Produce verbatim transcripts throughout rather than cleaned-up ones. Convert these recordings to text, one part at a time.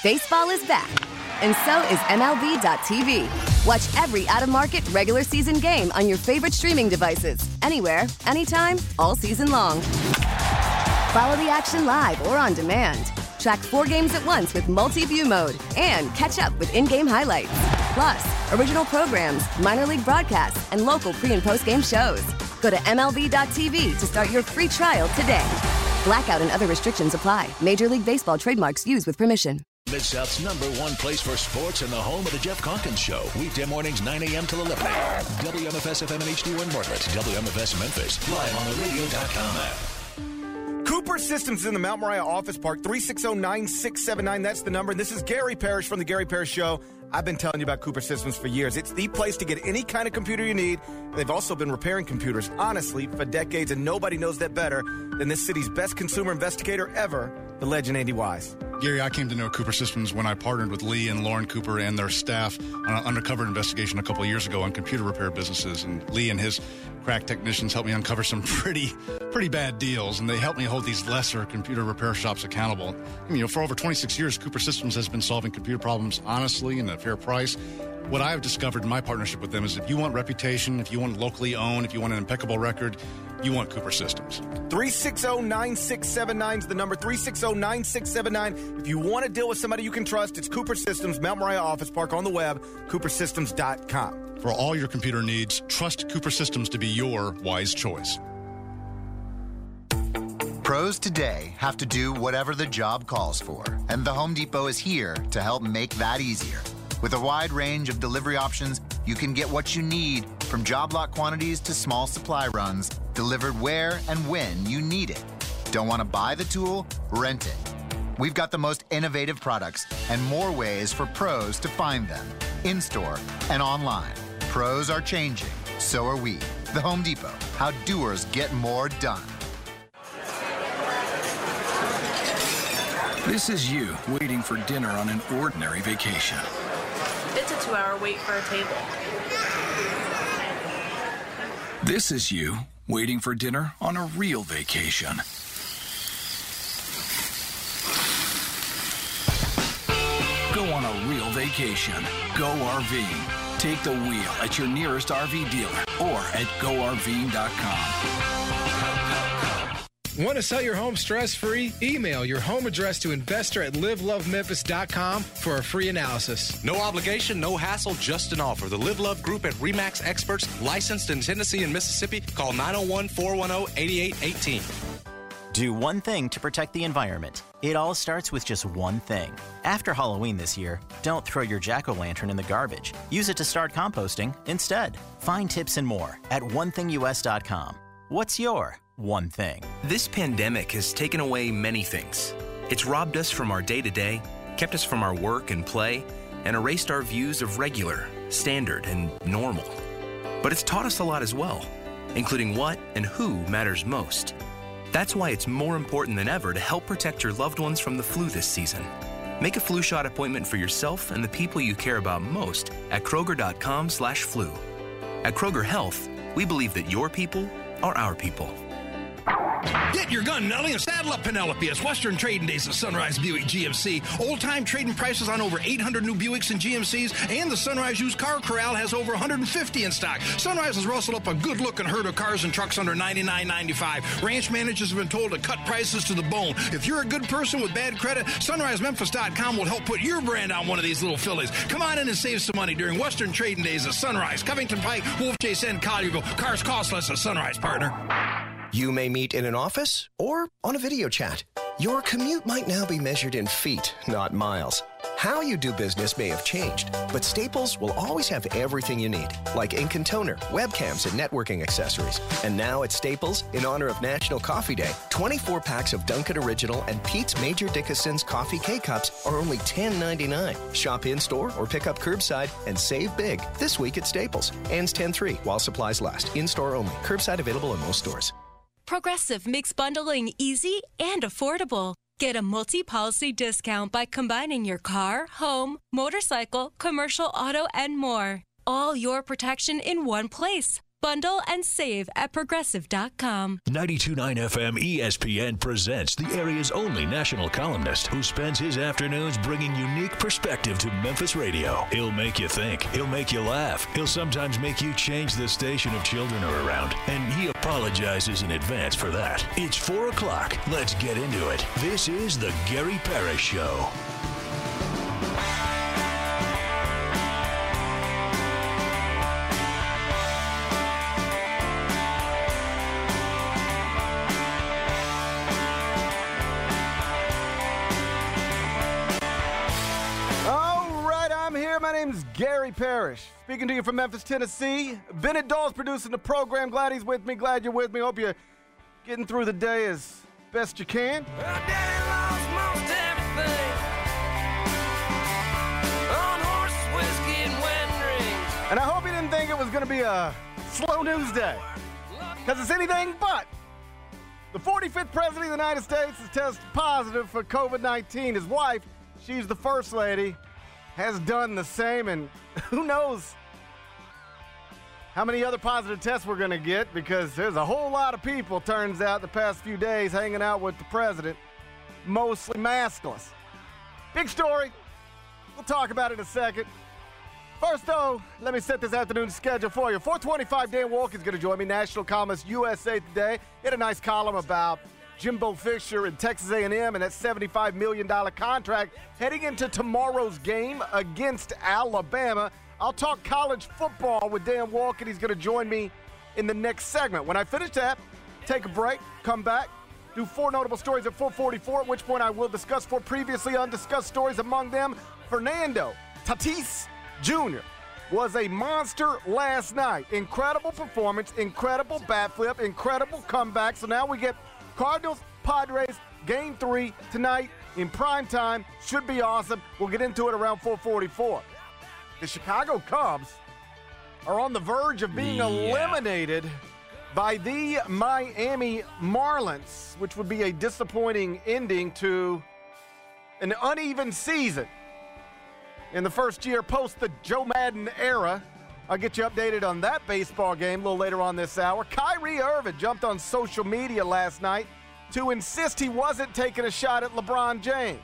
Baseball is back, and so is M L B dot T V. Watch every out-of-market regular season game on your favorite streaming devices, anywhere, anytime, all season long. Follow the action live or on demand. Track four games at once with multi-view mode and catch up with in-game highlights. Plus, original programs, minor league broadcasts, and local pre- and post-game shows. Go to M L B dot T V to start your free trial today. Blackout and other restrictions apply. Major League Baseball trademarks used with permission. Mid-South's number one place for sports and the home of the Jeff Calkins Show. Weekday mornings, nine a.m. till eleven a.m. W M F S F M and H D one Bartlett. W M F S Memphis. Live on the radio dot com app. Cooper Systems in the Mount Moriah Office Park, three six zero, nine six seven nine. That's the number. This is Gary Parrish from The Gary Parrish Show. I've been telling you about Cooper Systems for years. It's the place to get any kind of computer you need. They've also been repairing computers, honestly, for decades, and nobody knows that better than this city's best consumer investigator ever, the legend Andy Wise. Gary, I came to know Cooper Systems when I partnered with Lee and Lauren Cooper and their staff on an undercover investigation a couple of years ago on computer repair businesses. And Lee and his crack technicians helped me uncover some pretty, pretty bad deals, and they helped me hold these lesser computer repair shops accountable. I mean, you know, for over twenty-six years, Cooper Systems has been solving computer problems honestly and at a fair price. What I've discovered in my partnership with them is if you want reputation, if you want locally owned, if you want an impeccable record, you want Cooper Systems. three six zero, nine six seven nine is the number, three six zero, nine six seven nine. If you want to deal with somebody you can trust, it's Cooper Systems, Mount Moriah Office Park, on the web, cooper systems dot com. For all your computer needs, trust Cooper Systems to be your wise choice. Pros today have to do whatever the job calls for, and the Home Depot is here to help make that easier. With a wide range of delivery options, you can get what you need, from job lot quantities to small supply runs, delivered where and when you need it. Don't want to buy the tool? Rent it. We've got the most innovative products and more ways for pros to find them, in-store and online. Pros are changing, so are we. The Home Depot, how doers get more done. This is you waiting for dinner on an ordinary vacation. It's a two-hour wait for a table. This is you waiting for dinner on a real vacation. Go on a real vacation. Go R V. Take the wheel at your nearest R V dealer or at go R V dot com. Want to sell your home stress-free? Email your home address to investor at live love memphis dot com for a free analysis. No obligation, no hassle, just an offer. The Live Love Group at RE/MAX Experts, licensed in Tennessee and Mississippi. Call nine oh one, four one oh, eight eight one eight. Do one thing to protect the environment. It all starts with just one thing. After Halloween this year, don't throw your jack-o'-lantern in the garbage. Use it to start composting instead. Find tips and more at one thing U S dot com. What's your one thing? This pandemic has taken away many things. It's robbed us from our day-to-day, kept us from our work and play, and erased our views of regular, standard, and normal. But it's taught us a lot as well, including what and who matters most. That's why it's more important than ever to help protect your loved ones from the flu this season. Make a flu shot appointment for yourself and the people you care about most at Kroger dot com slash flu. At Kroger Health, we believe that your people are our people. Get your gun, Nelly, and saddle up Penelope. It's Western Trading Days at Sunrise Buick G M C. Old-time trading prices on over eight hundred new Buicks and G M Cs, and the Sunrise Used Car Corral has over one hundred fifty in stock. Sunrise has rustled up a good-looking herd of cars and trucks under ninety-nine ninety-five. Ranch managers have been told to cut prices to the bone. If you're a good person with bad credit, sunrise memphis dot com will help put your brand on one of these little fillies. Come on in and save some money during Western Trading Days at Sunrise. Covington Pike, Wolf Chase, and Collierville. Cars cost less at Sunrise, partner. You may meet in an office or on a video chat. Your commute might now be measured in feet, not miles. How you do business may have changed, but Staples will always have everything you need, like ink and toner, webcams, and networking accessories. And now at Staples, in honor of National Coffee Day, twenty-four packs of Dunkin' Original and Pete's Major Dickinson's Coffee K-Cups are only ten ninety-nine. Shop in-store or pick up curbside and save big this week at Staples. Ends ten three while supplies last. In-store only. Curbside available in most stores. Progressive makes bundling easy and affordable. Get a multi-policy discount by combining your car, home, motorcycle, commercial auto, and more. All your protection in one place. Bundle and save at progressive dot com. ninety-two point nine F M E S P N presents the area's only national columnist who spends his afternoons bringing unique perspective to Memphis radio. He'll make you think. He'll make you laugh. He'll sometimes make you change the station if children are around. And he apologizes in advance for that. It's four o'clock. Let's get into it. This is the Gary Parrish Show. My name's Gary Parrish, speaking to you from Memphis, Tennessee. Bennett Dawes producing the program. Glad he's with me. Glad you're with me. Hope you're getting through the day as best you can. Well, Daddy lost most everything on horse, whiskey, and wedding rings. And I hope you didn't think it was going to be a slow news day, because it's anything but. The forty-fifth President of the United States has tested positive for covid nineteen. His wife, she's the First Lady, has done the same, and who knows how many other positive tests we're going to get, because there's a whole lot of people, turns out, the past few days hanging out with the president, mostly maskless. Big story. We'll talk about it in a second. First, though, let me set this afternoon's schedule for you. four twenty-five, Dan Walk is going to join me, national columnist, U S A Today. He had a nice column about Jimbo Fisher and Texas A and M and that seventy-five million dollars contract heading into tomorrow's game against Alabama. I'll talk college football with Dan Walk, and he's going to join me in the next segment. When I finish that, take a break, come back, do four notable stories at four forty-four, at which point I will discuss four previously undiscussed stories, among them Fernando Tatis Junior was a monster last night. Incredible performance, incredible bat flip, incredible comeback. So now we get Cardinals, Padres, game three tonight in prime time. Should be awesome. We'll get into it around four forty-four. The Chicago Cubs are on the verge of being yeah. eliminated by the Miami Marlins, which would be a disappointing ending to an uneven season in the first year post the Joe Madden era. I'll get you updated on that baseball game a little later on this hour. Kyrie Irving jumped on social media last night to insist he wasn't taking a shot at LeBron James.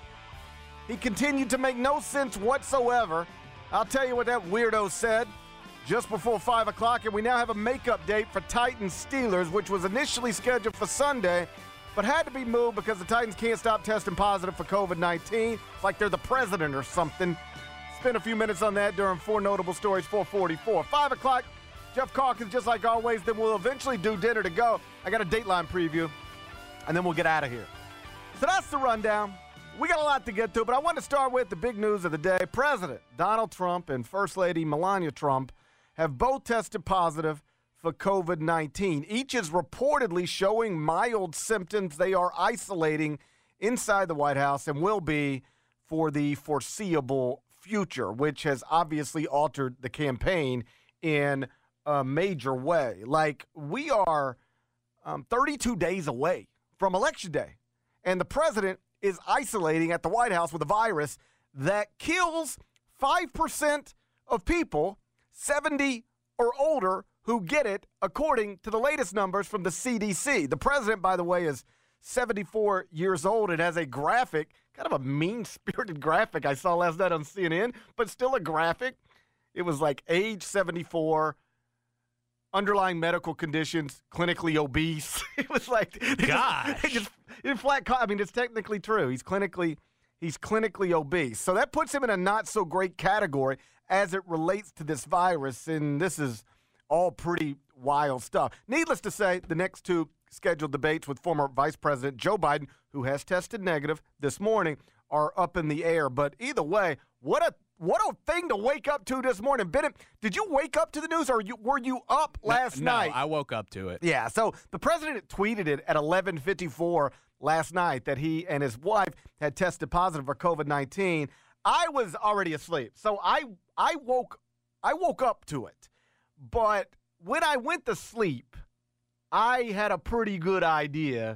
He continued to make no sense whatsoever. I'll tell you what that weirdo said just before five o'clock, and we now have a makeup date for Titans Steelers, which was initially scheduled for Sunday, but had to be moved because the Titans can't stop testing positive for covid nineteen. It's like they're the president or something. Spend a few minutes on that during four notable stories, four forty-four. five o'clock, Jeff Calkins, just like always. Then we'll eventually do dinner to go. I got a Dateline preview, and then we'll get out of here. So that's the rundown. We got a lot to get to, but I want to start with the big news of the day. President Donald Trump and First Lady Melania Trump have both tested positive for covid nineteen. Each is reportedly showing mild symptoms. They are isolating inside the White House and will be for the foreseeable future, which has obviously altered the campaign in a major way. Like, we are um, thirty-two days away from Election Day, and the president is isolating at the White House with a virus that kills five percent of people seventy or older who get it, according to the latest numbers from the C D C. The president, by the way, is seventy-four years old. It has a graphic, kind of a mean-spirited graphic I saw last night on C N N, but still a graphic. It was like age seventy-four, underlying medical conditions, clinically obese. It was like, gosh, just, just, just flat. I mean, it's technically true. He's clinically, he's clinically obese. So that puts him in a not-so-great category as it relates to this virus, and this is all pretty wild stuff. Needless to say, the next two scheduled debates with former Vice President Joe Biden, who has tested negative this morning, are up in the air. But either way, what a what a thing to wake up to this morning. Bennett, did you wake up to the news, or you, were you up last no, night? No, I woke up to it. Yeah, so the president tweeted it at eleven fifty-four last night that he and his wife had tested positive for covid nineteen. I was already asleep, so I I woke I woke up to it. But when I went to sleep, I had a pretty good idea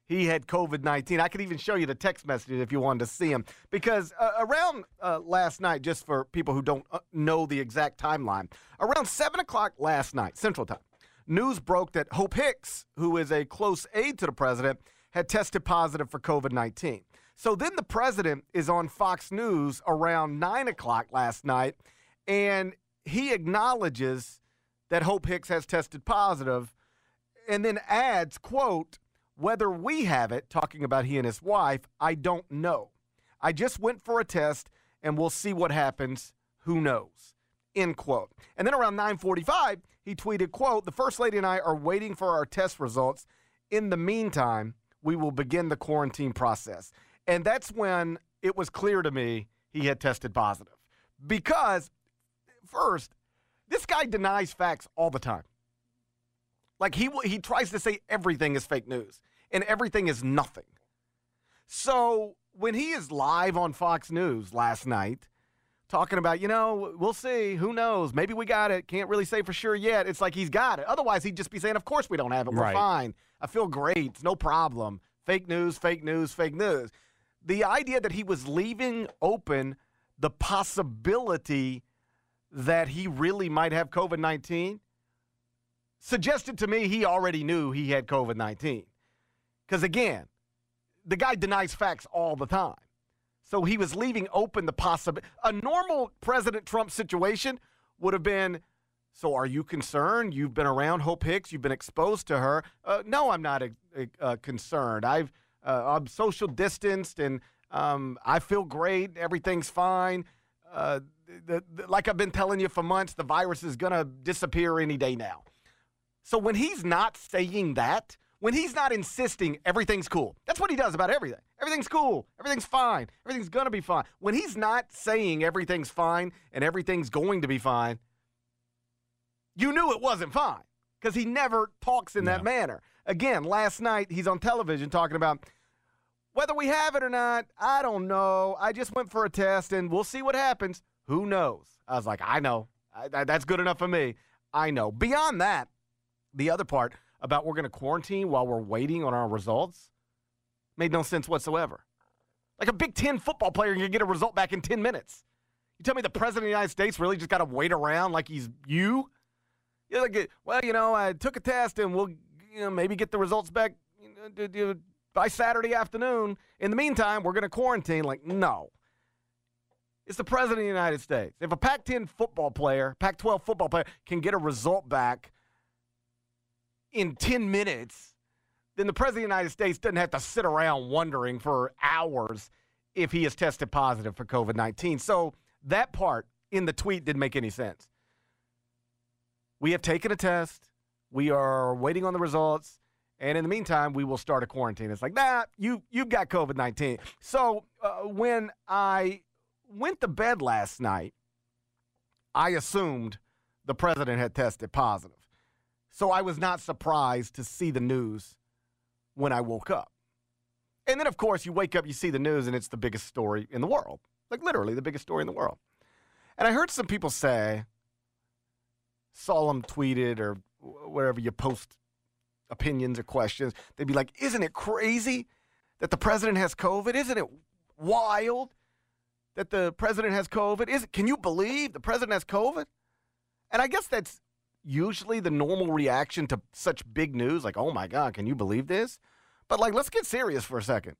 he had COVID nineteen. I could even show you the text messages if you wanted to see them. Because uh, around uh, last night, just for people who don't uh, know the exact timeline, around seven o'clock last night, Central Time, news broke that Hope Hicks, who is a close aide to the president, had tested positive for COVID nineteen. So then the president is on Fox News around nine o'clock last night, and he acknowledges that Hope Hicks has tested positive and then adds, quote, "Whether we have it," talking about he and his wife, "I don't know. I just went for a test, and we'll see what happens. Who knows?" End quote. And then around nine forty-five, he tweeted, quote, "The First Lady and I are waiting for our test results. In the meantime, we will begin the quarantine process." And that's when it was clear to me he had tested positive. Because, first, this guy denies facts all the time. Like, he he tries to say everything is fake news, and everything is nothing. So when he is live on Fox News last night talking about, you know, we'll see, who knows, maybe we got it, can't really say for sure yet, it's like he's got it. Otherwise, he'd just be saying, of course we don't have it, we're Right. fine, I feel great, it's no problem. Fake news, fake news, fake news. The idea that he was leaving open the possibility that he really might have COVID nineteen suggested to me he already knew he had COVID nineteen. Because, again, the guy denies facts all the time. So he was leaving open the possibility. A normal President Trump situation would have been, so are you concerned? You've been around Hope Hicks. You've been exposed to her. Uh, no, I'm not uh, uh, concerned. I've, uh, I'm social distanced, and um, I feel great. Everything's fine. Uh, the, the, like I've been telling you for months, the virus is going to disappear any day now. So when he's not saying that, when he's not insisting everything's cool, that's what he does about everything. Everything's cool. Everything's fine. Everything's going to be fine. When he's not saying everything's fine and everything's going to be fine, you knew it wasn't fine because he never talks in that manner. Again, last night he's on television talking about whether we have it or not, I don't know. I just went for a test and we'll see what happens. Who knows? I was like, I know. I, that's good enough for me. I know. Beyond that, the other part about we're going to quarantine while we're waiting on our results made no sense whatsoever. Like a Big Ten football player can get a result back in ten minutes. You tell me the President of the United States really just got to wait around like he's you? You're like, well, you know, I took a test and we'll you know, maybe get the results back you know, by Saturday afternoon. In the meantime, we're going to quarantine. Like, no. It's the President of the United States. If a Pac ten football player, Pac twelve football player can get a result back in ten minutes, then the President of the United States doesn't have to sit around wondering for hours if he has tested positive for COVID nineteen. So that part in the tweet didn't make any sense. We have taken a test. We are waiting on the results. And in the meantime, we will start a quarantine. It's like, nah, you, you've got COVID nineteen. So uh, when I went to bed last night, I assumed the president had tested positive. So I was not surprised to see the news when I woke up. And then, of course, you wake up, you see the news, and it's the biggest story in the world. Like, literally the biggest story in the world. And I heard some people say, saw them tweeted or wherever you post opinions or questions, they'd be like, isn't it crazy that the president has COVID? Isn't it wild that the president has COVID? Is it, can you believe the president has COVID? And I guess that's usually the normal reaction to such big news, like, oh my God, can you believe this? But like, let's get serious for a second.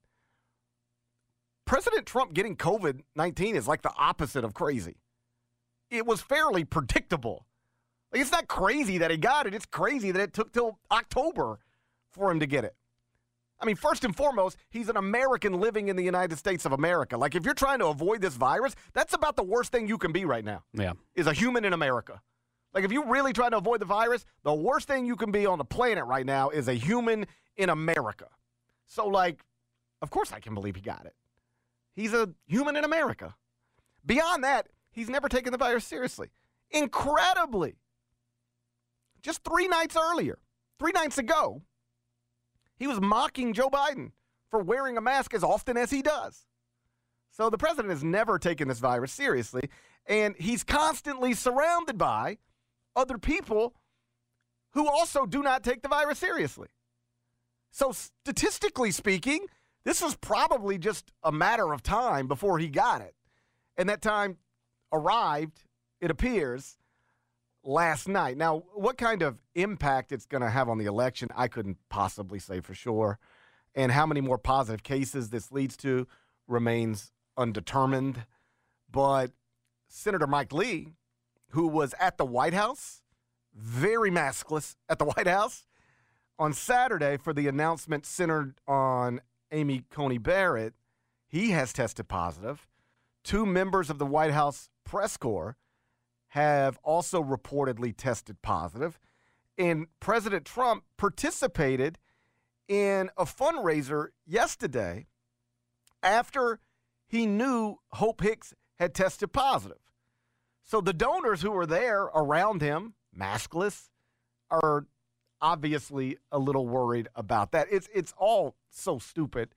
President Trump getting COVID nineteen is like the opposite of crazy. It was fairly predictable. Like, it's not crazy that he got it. It's crazy that it took till October for him to get it. I mean, first and foremost, he's an American living in the United States of America. Like, if you're trying to avoid this virus, that's about the worst thing you can be right now. Yeah. Is a human in America. Like, if you're really trying to avoid the virus, the worst thing you can be on the planet right now is a human in America. So, like, of course I can believe he got it. He's a human in America. Beyond that, he's never taken the virus seriously. Incredibly. Just three nights earlier, three nights ago, he was mocking Joe Biden for wearing a mask as often as he does. So the president has never taken this virus seriously, and he's constantly surrounded by other people who also do not take the virus seriously. So statistically speaking, this was probably just a matter of time before he got it. And that time arrived, it appears, last night. Now, what kind of impact it's going to have on the election, I couldn't possibly say for sure. And how many more positive cases this leads to remains undetermined. But Senator Mike Lee, who was at the White House, very maskless at the White House, on Saturday for the announcement centered on Amy Coney Barrett, he has tested positive. Two members of the White House press corps have also reportedly tested positive. And President Trump participated in a fundraiser yesterday after he knew Hope Hicks had tested positive. So the donors who were there around him, maskless, are obviously a little worried about that. It's it's all so stupid,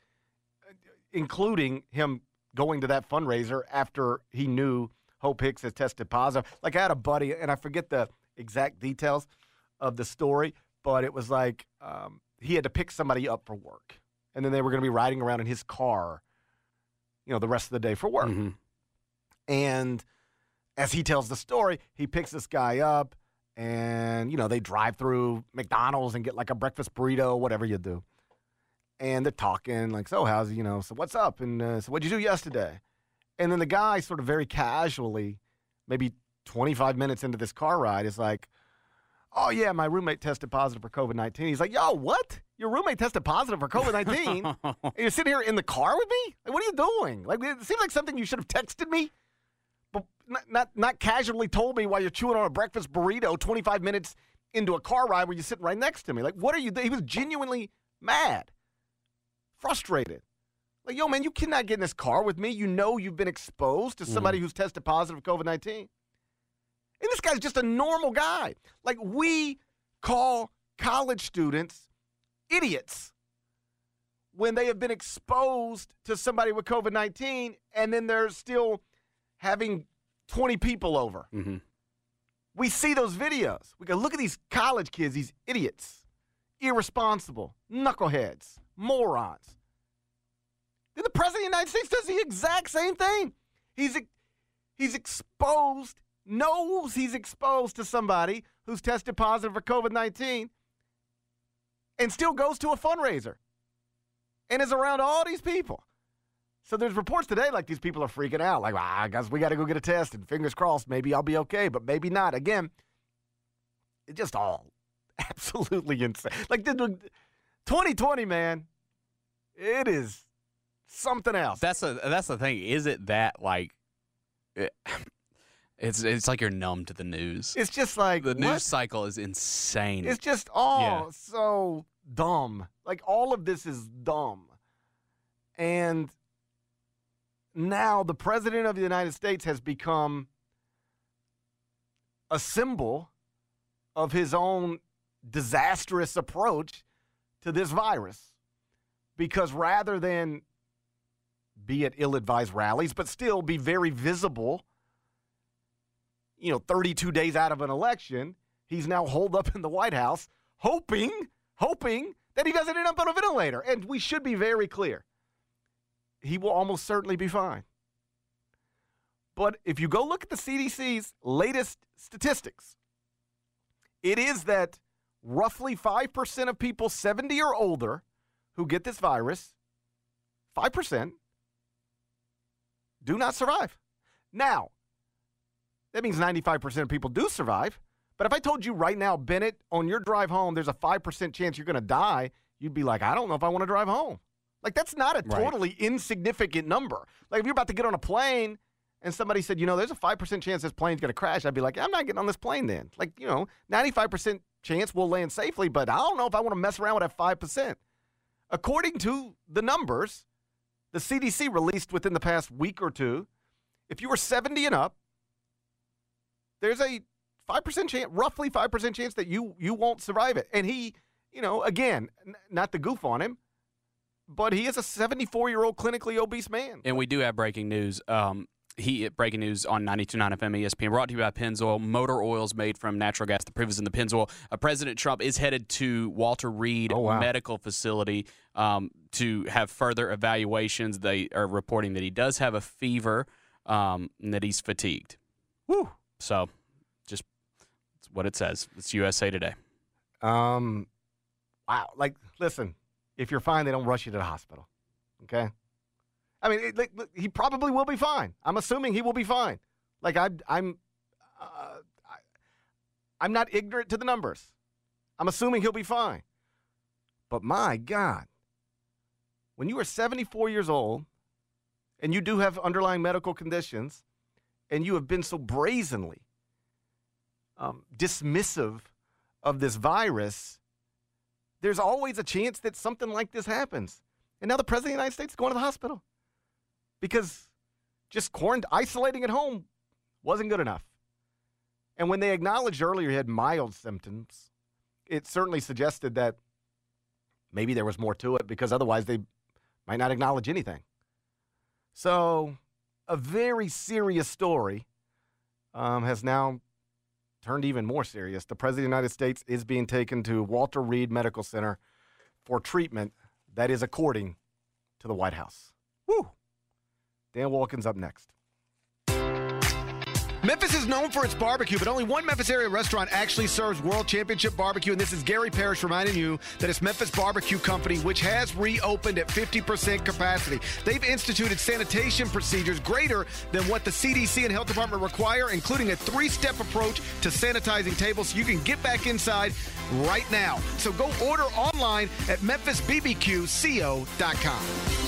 including him going to that fundraiser after he knew Hope Hicks had tested positive. Like, I had a buddy, and I forget the exact details of the story, but it was like um, he had to pick somebody up for work, and then they were going to be riding around in his car, you know, the rest of the day for work. Mm-hmm. And as he tells the story, he picks this guy up, and, you know, they drive through McDonald's and get like a breakfast burrito, whatever you do. And they're talking like, so how's, you know, so what's up? And uh, so what'd you do yesterday? And then the guy sort of very casually, maybe twenty-five minutes into this car ride, is like, oh, yeah, my roommate tested positive for COVID nineteen. He's like, yo, what? Your roommate tested positive for COVID nineteen? And you're sitting here in the car with me? Like, what are you doing? Like, it seems like something you should have texted me, but not, not, not casually told me while you're chewing on a breakfast burrito twenty-five minutes into a car ride where you're sitting right next to me. Like, what are you doing? He was genuinely mad, frustrated. Like, yo, man, you cannot get in this car with me. You know you've been exposed to somebody mm. who's tested positive for COVID nineteen. And this guy's just a normal guy. Like, we call college students idiots when they have been exposed to somebody with COVID nineteen, and then they're still having twenty people over. Mm-hmm. We see those videos. We go, look at these college kids, these idiots, irresponsible, knuckleheads, morons. Then the President of the United States does the exact same thing. He's he's exposed, knows he's exposed to somebody who's tested positive for COVID nineteen, and still goes to a fundraiser and is around all these people. So there's reports today like these people are freaking out. Like, well, I guess we got to go get a test, and fingers crossed, maybe I'll be okay, but maybe not. Again, it's just all absolutely insane. Like, twenty twenty, man, it is something else. That's a that's the thing. Is it that, like, it, it's it's like you're numb to the news. It's just like, the what? news cycle is insane. It's just all yeah. so dumb. Like, all of this is dumb. And now the President of the United States has become a symbol of his own disastrous approach to this virus. Because rather than be at ill-advised rallies, but still be very visible, you know, thirty-two days out of an election, he's now holed up in the White House, hoping, hoping that he doesn't end up on a ventilator. And we should be very clear. He will almost certainly be fine. But if you go look at the C D C's latest statistics, it is that roughly five percent of people seventy or older who get this virus, five percent, do not survive. Now, that means ninety-five percent of people do survive. But if I told you right now, Bennett, on your drive home, there's a five percent chance you're going to die, you'd be like, I don't know if I want to drive home. Like, that's not a Right. totally insignificant number. Like, if you're about to get on a plane and somebody said, you know, there's a five percent chance this plane's going to crash, I'd be like, I'm not getting on this plane then. Like, you know, ninety-five percent chance we'll land safely, but I don't know if I want to mess around with that five percent. According to the numbers the C D C released within the past week or two, if you were seventy and up, there's a five percent chance, roughly five percent chance that you you won't survive it. And he, you know, again, n- not to goof on him, but he is a seventy-four-year-old clinically obese man. And we do have breaking news. Um, he breaking news on ninety-two point nine F M E S P N, brought to you by Pennzoil, motor oils made from natural gas. The proof is in the Pennzoil. Uh, President Trump is headed to Walter Reed oh, wow. Medical Facility um, to have further evaluations. They are reporting that he does have a fever um, and that he's fatigued. Woo! So, just it's what it says. It's U S A Today. Um, wow. Like, listen, if you're fine, they don't rush you to the hospital. Okay? I mean, it, it, he probably will be fine. I'm assuming he will be fine. Like, I, I'm, uh, I, I'm not ignorant to the numbers. I'm assuming he'll be fine. But my God, when you are seventy-four years old and you do have underlying medical conditions and you have been so brazenly um, dismissive of this virus, there's always a chance that something like this happens. And now the President of the United States is going to the hospital. Because just quarant- isolating at home wasn't good enough. And when they acknowledged earlier he had mild symptoms, it certainly suggested that maybe there was more to it, because otherwise they might not acknowledge anything. So a very serious story um, has now turned even more serious. The President of the United States is being taken to Walter Reed Medical Center for treatment. That is according to the White House. Woo! Dan Wilkins up next. Memphis is known for its barbecue, but only one Memphis area restaurant actually serves World Championship barbecue, and this is Gary Parrish reminding you that it's Memphis Barbecue Company, which has reopened at fifty percent capacity. They've instituted sanitation procedures greater than what the C D C and Health Department require, including a three-step approach to sanitizing tables, so you can get back inside right now. So go order online at memphis b b q co dot com.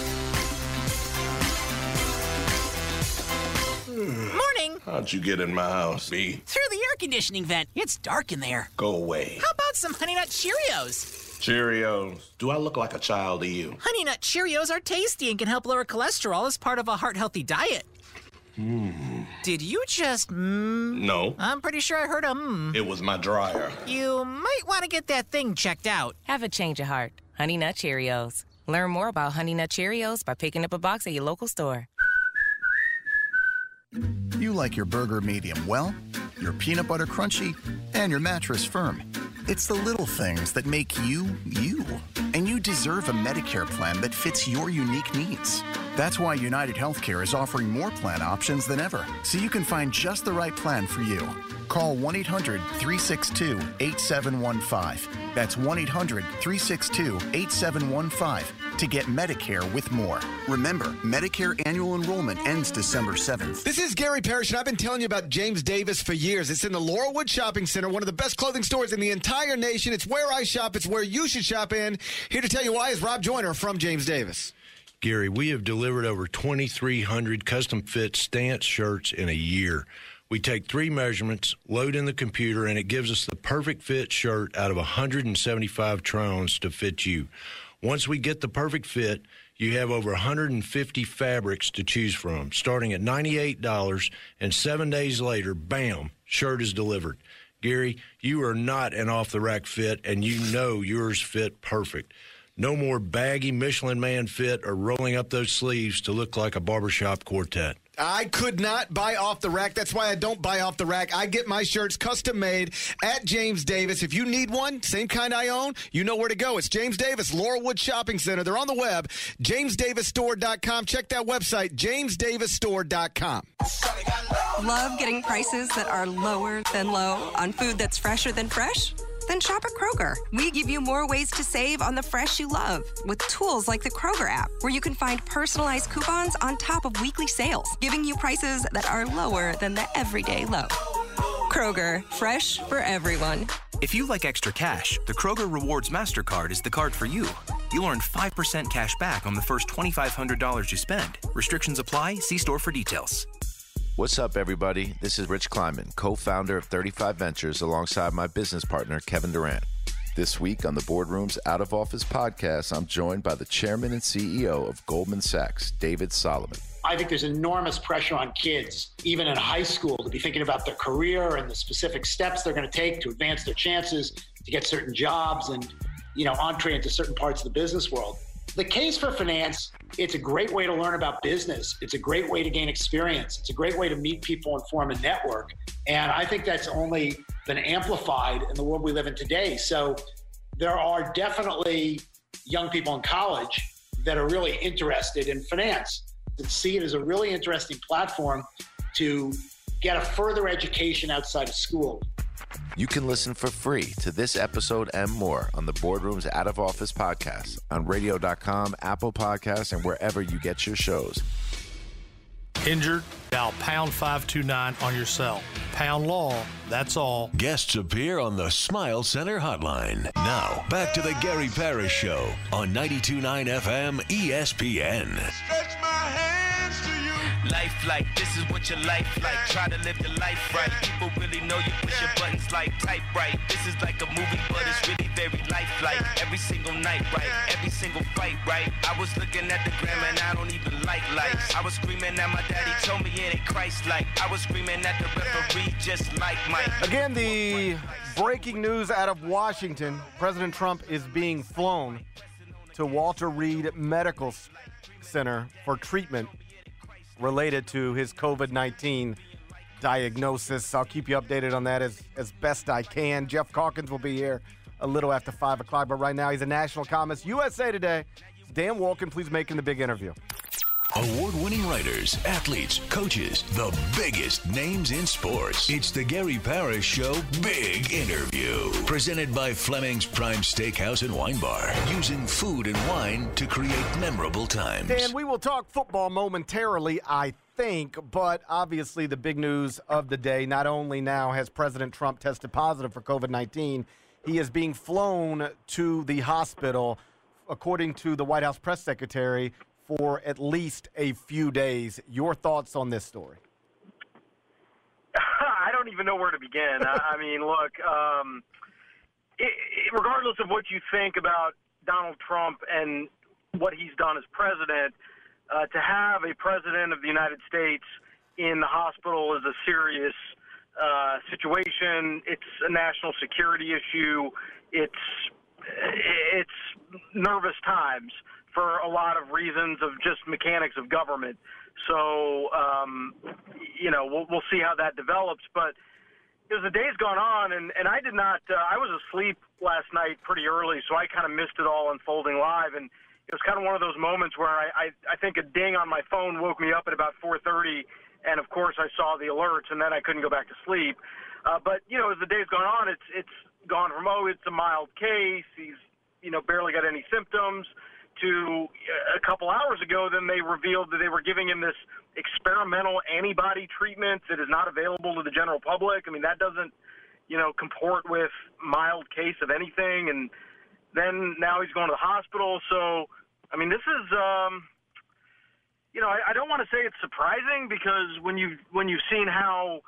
Morning. How'd you get in my house, B? Through the air conditioning vent. It's dark in there. Go away. How about some Honey Nut Cheerios? Cheerios. Do I look like a child to you? Honey Nut Cheerios are tasty and can help lower cholesterol as part of a heart-healthy diet. Mm. Did you just mmm? No. I'm pretty sure I heard a mmm. It was my dryer. You might want to get that thing checked out. Have a change of heart. Honey Nut Cheerios. Learn more about Honey Nut Cheerios by picking up a box at your local store. You like your burger medium well, your peanut butter crunchy, and your mattress firm. It's the little things that make you, you. And you deserve a Medicare plan that fits your unique needs. That's why United Healthcare is offering more plan options than ever, so you can find just the right plan for you. Call one eight hundred three six two eight seven one five. That's one eight hundred three six two eight seven one five to get Medicare with more. Remember, Medicare annual enrollment ends December seventh. This is Gary Parrish, and I've been telling you about James Davis for years. It's in the Laurelwood Shopping Center, one of the best clothing stores in the entire nation. It's where I shop. It's where you should shop in. Here to tell you why is Rob Joyner from James Davis. Gary, we have delivered over twenty-three hundred custom-fit Stance shirts in a year. We take three measurements, load in the computer, and it gives us the perfect fit shirt out of one hundred seventy-five try-ons to fit you. Once we get the perfect fit, you have over one hundred fifty fabrics to choose from, starting at ninety-eight dollars, and seven days later, bam, shirt is delivered. Gary, you are not an off-the-rack fit, and you know yours fit perfect. No more baggy Michelin Man fit or rolling up those sleeves to look like a barbershop quartet. I could not buy off the rack. That's why I don't buy off the rack. I get my shirts custom made at James Davis. If you need one, same kind I own, you know where to go. It's James Davis, Laurelwood Shopping Center. They're on the web, james davis store dot com. Check that website, james davis store dot com. Love getting prices that are lower than low on food that's fresher than fresh? Then shop at Kroger. We give you more ways to save on the fresh you love with tools like the Kroger app, where you can find personalized coupons on top of weekly sales, giving you prices that are lower than the everyday low. Kroger, fresh for everyone. If you like extra cash, the Kroger Rewards MasterCard is the card for you. You'll earn five percent cash back on the first twenty-five hundred dollars you spend. Restrictions apply. See store for details. What's up, everybody? This is Rich Kleiman, co-founder of thirty-five Ventures, alongside my business partner, Kevin Durant. This week on the Boardroom's Out of Office podcast, I'm joined by the chairman and C E O of Goldman Sachs, David Solomon. I think there's enormous pressure on kids, even in high school, to be thinking about their career and the specific steps they're going to take to advance their chances to get certain jobs and, you know, entree into certain parts of the business world. The case for finance, it's a great way to learn about business. It's a great way to gain experience. It's a great way to meet people and form a network. And I think that's only been amplified in the world we live in today. So there are definitely young people in college that are really interested in finance, that see it as a really interesting platform to get a further education outside of school. You can listen for free to this episode and more on the Boardroom's Out of Office podcast on radio dot com, Apple Podcasts, and wherever you get your shows. Injured? Dial pound five two nine on your cell. Pound law, that's all. Guests appear on the Smile Center hotline. Now, back to the Gary Parrish Show on ninety-two point nine F M E S P N. Stretch my hands to you. Life like this is what your life like. Try to live your life right. People really know you push your buttons like type right. This is like a movie, but it's really very lifelike. Every single night, right? Every single fight, right? I was looking at the gram and I don't even like lights. I was screaming at my daddy, told me it ain't Christ-like. I was screaming at the referee just like Mike. Again, the breaking news out of Washington. President Trump is being flown to Walter Reed Medical Center for treatment related to his covid nineteen diagnosis. I'll keep you updated on that as, as best I can. Jeff Calkins will be here a little after five o'clock, but right now he's a national columnist. U S A Today. Dan Wolken, please making the big interview. Award-winning writers, athletes, coaches, the biggest names in sports. It's the Gary Parrish Show Big Interview. Presented by Fleming's Prime Steakhouse and Wine Bar. Using food and wine to create memorable times. Dan, we will talk football momentarily, I think, but obviously the big news of the day, not only now has President Trump tested positive for covid nineteen, he is being flown to the hospital, according to the White House press secretary, for at least a few days. Your thoughts on this story? I don't even know where to begin. I mean, look, um, it, it, regardless of what you think about Donald Trump and what he's done as president, uh, to have a president of the United States in the hospital is a serious uh, situation. It's a national security issue. It's it's nervous times for a lot of reasons of just mechanics of government. So, um, you know, we'll, we'll see how that develops. But as the day's gone on, and, and I did not, uh, I was asleep last night pretty early, so I kind of missed it all unfolding live. And it was kind of one of those moments where I, I, I think a ding on my phone woke me up at about four thirty, and of course I saw the alerts, and then I couldn't go back to sleep. Uh, but, you know, as the day's gone on, it's it's gone from, oh, it's a mild case, he's, you know, barely got any symptoms, to a couple hours ago, then they revealed that they were giving him this experimental antibody treatment that is not available to the general public. I mean, that doesn't, you know, comport with mild case of anything. And then now he's going to the hospital. So, I mean, this is, um, you know, I, I don't want to say it's surprising, because when you've, when you've seen how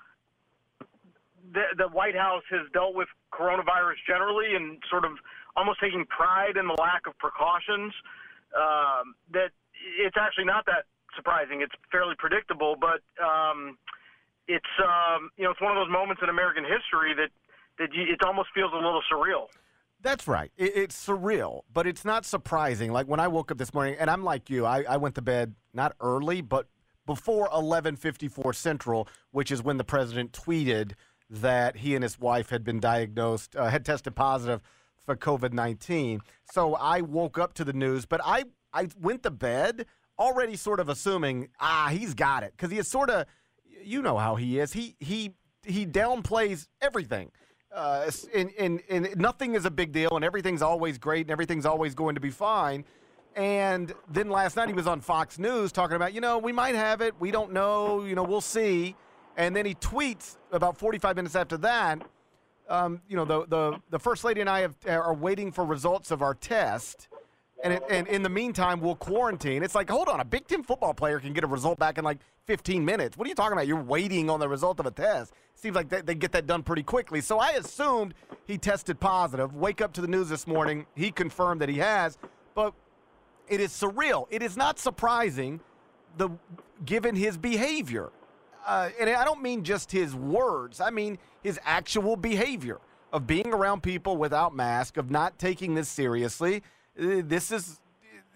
the, the White House has dealt with coronavirus generally and sort of almost taking pride in the lack of precautions, um, that it's actually not that surprising. It's fairly predictable, but um, it's um, you know, it's one of those moments in American history that that you, it almost feels a little surreal. That's right. It, it's surreal, but it's not surprising. Like when I woke up this morning, and I'm like you, I, I went to bed not early, but before eleven fifty-four Central, which is when the president tweeted that he and his wife had been diagnosed, uh, had tested positive for covid nineteen. So I woke up to the news, but I, I went to bed already sort of assuming, ah, he's got it. Because he is sort of, you know how he is. He he he downplays everything. Uh, and, and, and nothing is a big deal, and everything's always great, and everything's always going to be fine. And then last night he was on Fox News talking about, you know, we might have it. We don't know. You know, we'll see. And then he tweets about forty-five minutes after that, Um, you know, the, the the First Lady and I have, are waiting for results of our test, and, it, and in the meantime, we'll quarantine. It's like, hold on, a Big Ten football player can get a result back in like fifteen minutes. What are you talking about? You're waiting on the result of a test. Seems like they, they get that done pretty quickly. So I assumed he tested positive. Wake up to the news this morning, he confirmed that he has, but it is surreal. It is not surprising, the given his behavior. Uh, and I don't mean just his words. I mean his actual behavior of being around people without masks, of not taking this seriously. Uh, this is,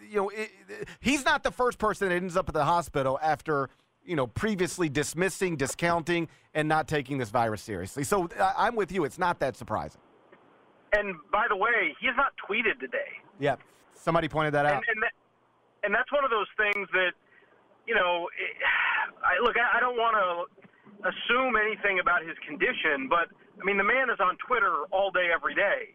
you know, it, he's not the first person that ends up at the hospital after, you know, previously dismissing, discounting, and not taking this virus seriously. So I, I'm with you. It's not that surprising. And by the way, he has not tweeted today. Yeah, somebody pointed that out. And, and, that, and that's one of those things that, you know, it, I, look, I, I don't want to assume anything about his condition, but, I mean, the man is on Twitter all day, every day,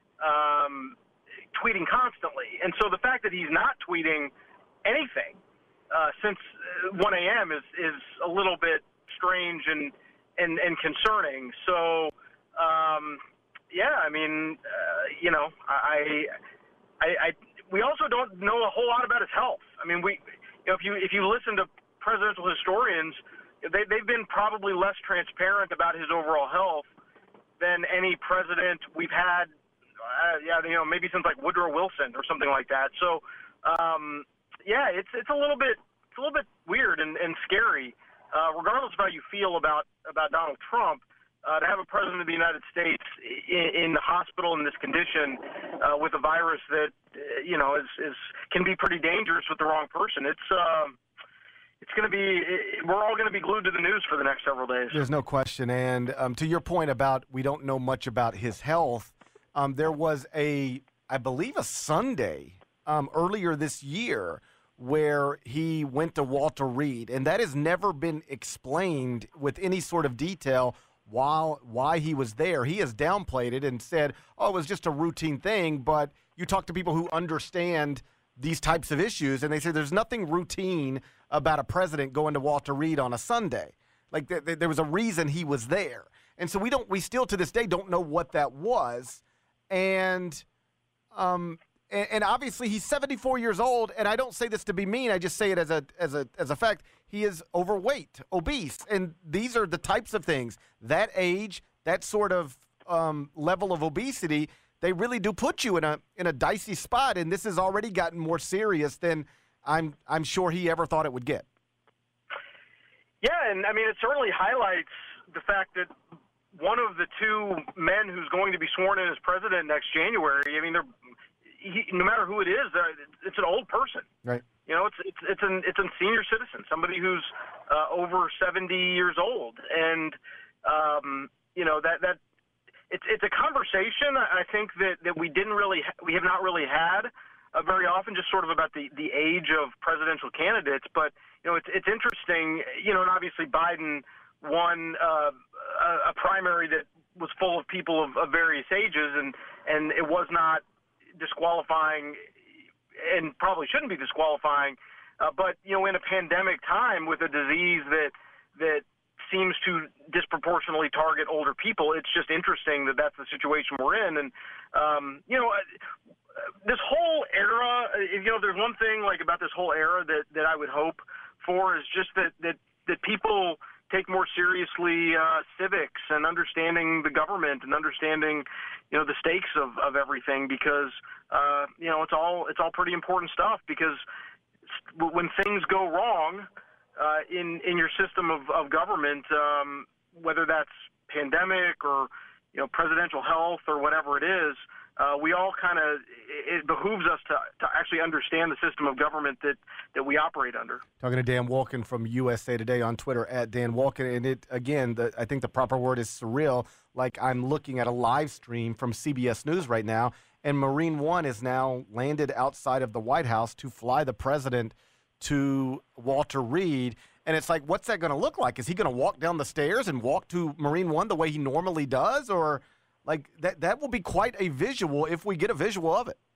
um, tweeting constantly. And so the fact that he's not tweeting anything uh, since one a.m. is, is a little bit strange and, and, and concerning. So, um, yeah, I mean, uh, you know, I, I, I, we also don't know a whole lot about his health. I mean, we, you know, if you if you listen to presidential historians, they they've been probably less transparent about his overall health than any president we've had. Uh, yeah, you know, maybe since like Woodrow Wilson or something like that. So, um, yeah, it's it's a little bit it's a little bit weird and, and scary, uh, regardless of how you feel about about Donald Trump. Uh, to have a president of the United States in, in the hospital in this condition uh, with a virus that uh, you know is, is can be pretty dangerous with the wrong person. It's um, it's going to be it, we're all going to be glued to the news for the next several days. There's no question. And um, to your point about we don't know much about his health, um, there was a I believe a Sunday um, earlier this year where he went to Walter Reed, and that has never been explained with any sort of detail. While why he was there, he has downplayed it and said, "Oh, it was just a routine thing." But you talk to people who understand these types of issues, and they say there's nothing routine about a president going to Walter Reed on a Sunday. Like th- th- there was a reason he was there, and so we don't. We still to this day don't know what that was, and um, and, and obviously he's seventy-four years old. And I don't say this to be mean. I just say it as a as a as a fact. He is overweight, obese, and these are the types of things, that age, that sort of um, level of obesity, they really do put you in a in a dicey spot, and this has already gotten more serious than I'm I'm sure he ever thought it would get. Yeah, and I mean, it certainly highlights the fact that one of the two men who's going to be sworn in as president next January, I mean, they're, he, no matter who it is, it's an old person. Right. You know, it's it's it's an it's a senior citizen, somebody who's uh, over seventy years old, and um, you know that that it's it's a conversation I think that, that we didn't really ha- we have not really had uh, very often, just sort of about the, the age of presidential candidates. But you know, it's it's interesting. You know, and obviously Biden won uh, a, a primary that was full of people of, of various ages, and and it was not disqualifying. And probably shouldn't be disqualifying, uh, but you know, in a pandemic time with a disease that that seems to disproportionately target older people, it's just interesting that that's the situation we're in. And um, you know, this whole era, you know, there's one thing like about this whole era that that I would hope for is just that that that people take more seriously uh, civics and understanding the government and understanding, you know, the stakes of, of everything, because uh, you know, it's all it's all pretty important stuff, because when things go wrong uh, in in your system of, of government, um, whether that's pandemic or, you know, presidential health or whatever it is, uh, we all kind of, it behooves us to, to actually understand the system of government that, that we operate under. Talking to Dan Wolken from U S A Today on Twitter at Dan Wolken. And it, again, the, I think the proper word is surreal. Like I'm looking at a live stream from C B S News right now, and Marine One is now landed outside of the White House to fly the president to Walter Reed. And it's like, what's that going to look like? Is he going to walk down the stairs and walk to Marine One the way he normally does? Or like that, that will be quite a visual if we get a visual of it.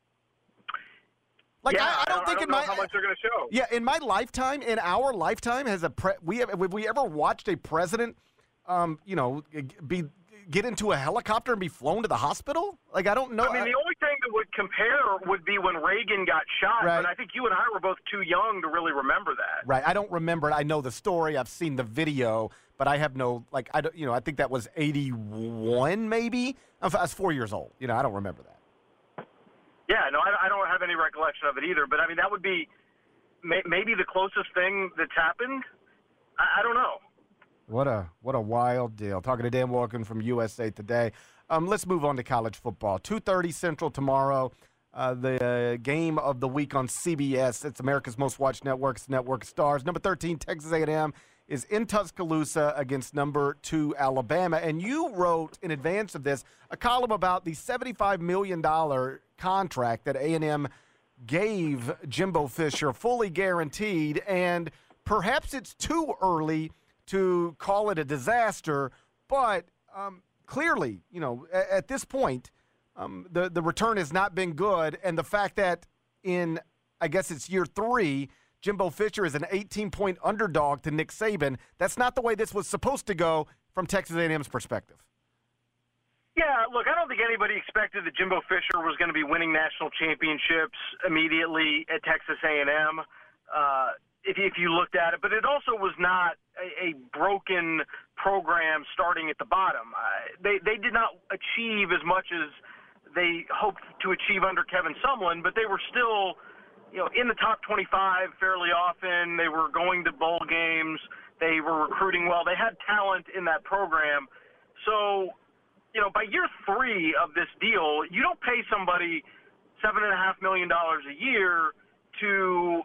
Like yeah, I, I don't I think don't in know my how much they're going to show. Yeah, in my lifetime, in our lifetime, has a pre, we have, have we ever watched a president, um, you know, be get into a helicopter and be flown to the hospital? Like I don't know. I mean, the only thing that would compare would be when Reagan got shot. Right. But I think you and I were both too young to really remember that. Right. I don't remember it. I know the story. I've seen the video, but I have no like I don't. You know, I think that was eighty-one, maybe. I was four years old. You know, I don't remember that. Yeah, no, I, I don't have any recollection of it either. But I mean, that would be may, maybe the closest thing that's happened. I, I don't know. What a what a wild deal. Talking to Dan Wolken from U S A Today. Um, let's move on to college football. two thirty Central tomorrow. uh, the uh, game of the week on C B S. It's America's most watched network. It's Network of Stars. Number thirteen, Texas A and M is in Tuscaloosa against number two, Alabama. And you wrote in advance of this a column about the seventy-five million dollars contract that A and M gave Jimbo Fisher, fully guaranteed, and perhaps it's too early to call it a disaster, but um, clearly, you know, at, at this point, um, the, the return has not been good, and the fact that in, I guess it's year three, Jimbo Fisher is an eighteen-point underdog to Nick Saban, that's not the way this was supposed to go from Texas A and M's perspective. Yeah, look, I don't think anybody expected that Jimbo Fisher was going to be winning national championships immediately at Texas A and M, uh, if, if you looked at it. But it also was not a, a broken program starting at the bottom. Uh, they, they did not achieve as much as they hoped to achieve under Kevin Sumlin, but they were still, you know, in the top twenty-five fairly often. They were going to bowl games. They were recruiting well. They had talent in that program. So, you know, by year three of this deal, you don't pay somebody seven and a half million dollars a year to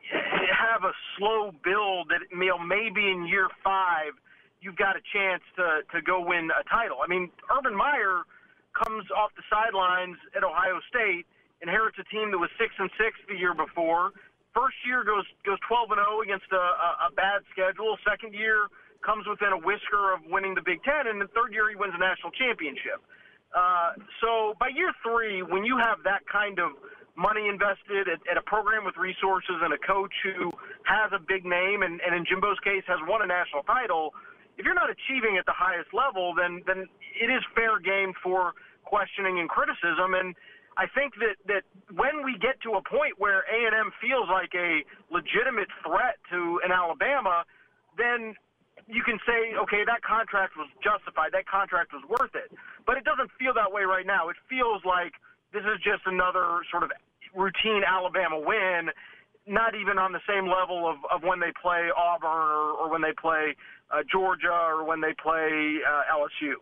have a slow build that, you know, maybe in year five you've got a chance to, to go win a title. I mean, Urban Meyer comes off the sidelines at Ohio State, inherits a team that was six and six the year before. First year goes goes twelve and oh against a, a, a bad schedule. Second year comes within a whisker of winning the Big Ten, and the third year he wins a national championship. Uh, so by year three, when you have that kind of money invested at, at a program with resources and a coach who has a big name, and, and in Jimbo's case has won a national title, if you're not achieving at the highest level, then then it is fair game for questioning and criticism. And I think that, that when we get to a point where A and M feels like a legitimate threat to an Alabama, then you can say, okay, that contract was justified. That contract was worth it. But it doesn't feel that way right now. It feels like this is just another sort of routine Alabama win, not even on the same level of, of when they play Auburn or, or when they play uh, Georgia or when they play uh, L S U.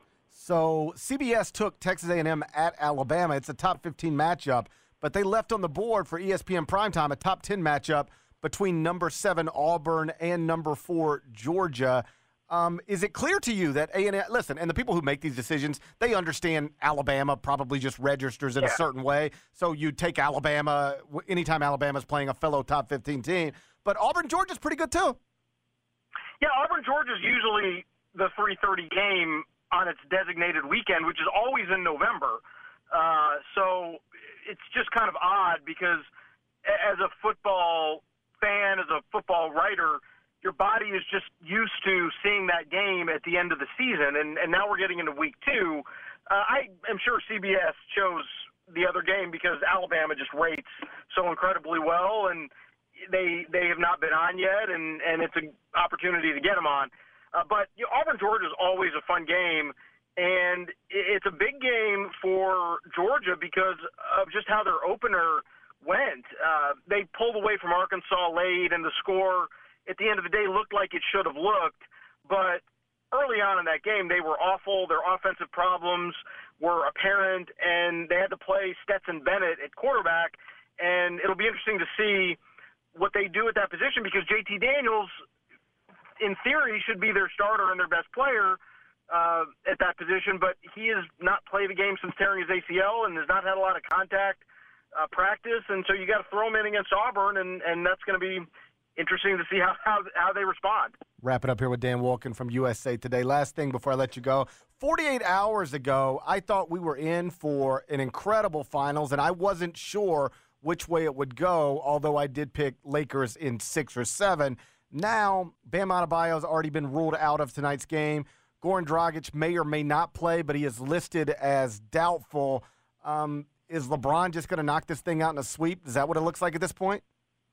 So C B S took Texas A and M at Alabama. It's a top fifteen matchup, but they left on the board for E S P N Primetime a top ten matchup between number seven Auburn and number four Georgia. Um, is it clear to you that A and M, listen, and the people who make these decisions, they understand Alabama probably just registers in yeah. a certain way, so you take Alabama anytime Alabama's playing a fellow top fifteen team, but Auburn, Georgia's pretty good too. Yeah, Auburn, Georgia's usually the three thirty game on its designated weekend, which is always in November, uh, so it's just kind of odd because as a football fan, as a football writer, your body is just used to seeing that game at the end of the season, and, and now we're getting into week two. Uh, I am sure C B S chose the other game because Alabama just rates so incredibly well, and they they have not been on yet, and, and it's an opportunity to get them on. Uh, but you know, Auburn, Georgia is always a fun game, and it's a big game for Georgia because of just how their opener went. Uh, they pulled away from Arkansas late, and the score at the end of the day looked like it should have looked. But early on in that game, they were awful. Their offensive problems were apparent, and they had to play Stetson Bennett at quarterback. And it'll be interesting to see what they do at that position because J T Daniels, in theory, should be their starter and their best player uh, at that position, but he has not played a game since tearing his A C L and has not had a lot of contact uh, practice, and so you got to throw him in against Auburn, and, and that's going to be interesting to see how, how how they respond. Wrap it up here with Dan Wolken from U S A Today. Last thing before I let you go. forty-eight hours ago, I thought we were in for an incredible finals, and I wasn't sure which way it would go, although I did pick Lakers in six or seven. Now, Bam Adebayo has already been ruled out of tonight's game. Goran Dragic may or may not play, but he is listed as doubtful. Um, is LeBron just going to knock this thing out in a sweep? Is that what it looks like at this point?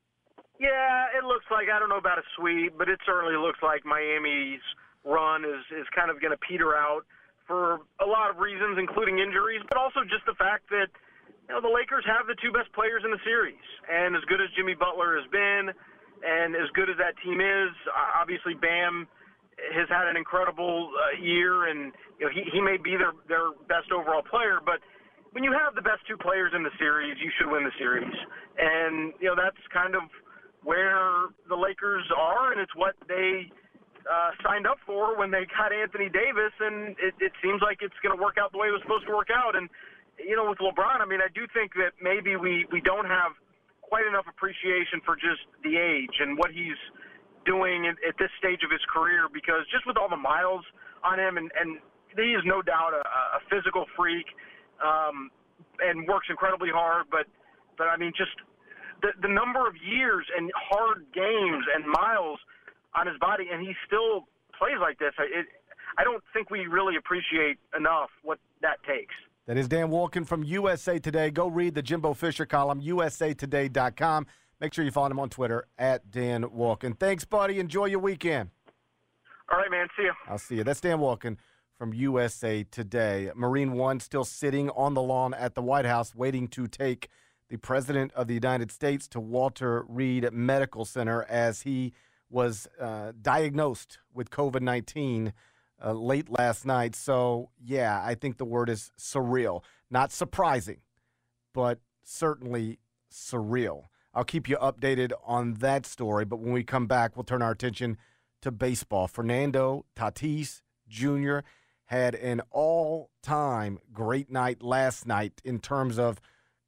Yeah, it looks like, I don't know about a sweep, but it certainly looks like Miami's run is, is kind of going to peter out for a lot of reasons, including injuries, but also just the fact that, you know, the Lakers have the two best players in the series. And as good as Jimmy Butler has been, and as good as that team is, obviously Bam has had an incredible uh, year, and you know he, he may be their, their best overall player, but when you have the best two players in the series, you should win the series. And, you know, that's kind of where the Lakers are, and it's what they uh, signed up for when they got Anthony Davis, and it, it seems like it's going to work out the way it was supposed to work out. And, you know, with LeBron, I mean, I do think that maybe we, we don't have quite enough appreciation for just the age and what he's doing at, at this stage of his career, because just with all the miles on him, and, and he is no doubt a, a physical freak um, and works incredibly hard, but, but I mean, just the, the number of years and hard games and miles on his body, and he still plays like this. It, I don't think we really appreciate enough what that takes. That is Dan Wolken from U S A Today. Go read the Jimbo Fisher column, U S A today dot com. Make sure you follow him on Twitter, at Dan Wolken. Thanks, buddy. Enjoy your weekend. All right, man. See you. I'll see you. That's Dan Wolken from U S A Today. Marine One still sitting on the lawn at the White House waiting to take the President of the United States to Walter Reed Medical Center as he was uh, diagnosed with covid nineteen uh, late last night. So, yeah, I think the word is surreal. Not surprising, but certainly surreal. I'll keep you updated on that story, but when we come back, we'll turn our attention to baseball. Fernando Tatis Junior had an all-time great night last night in terms of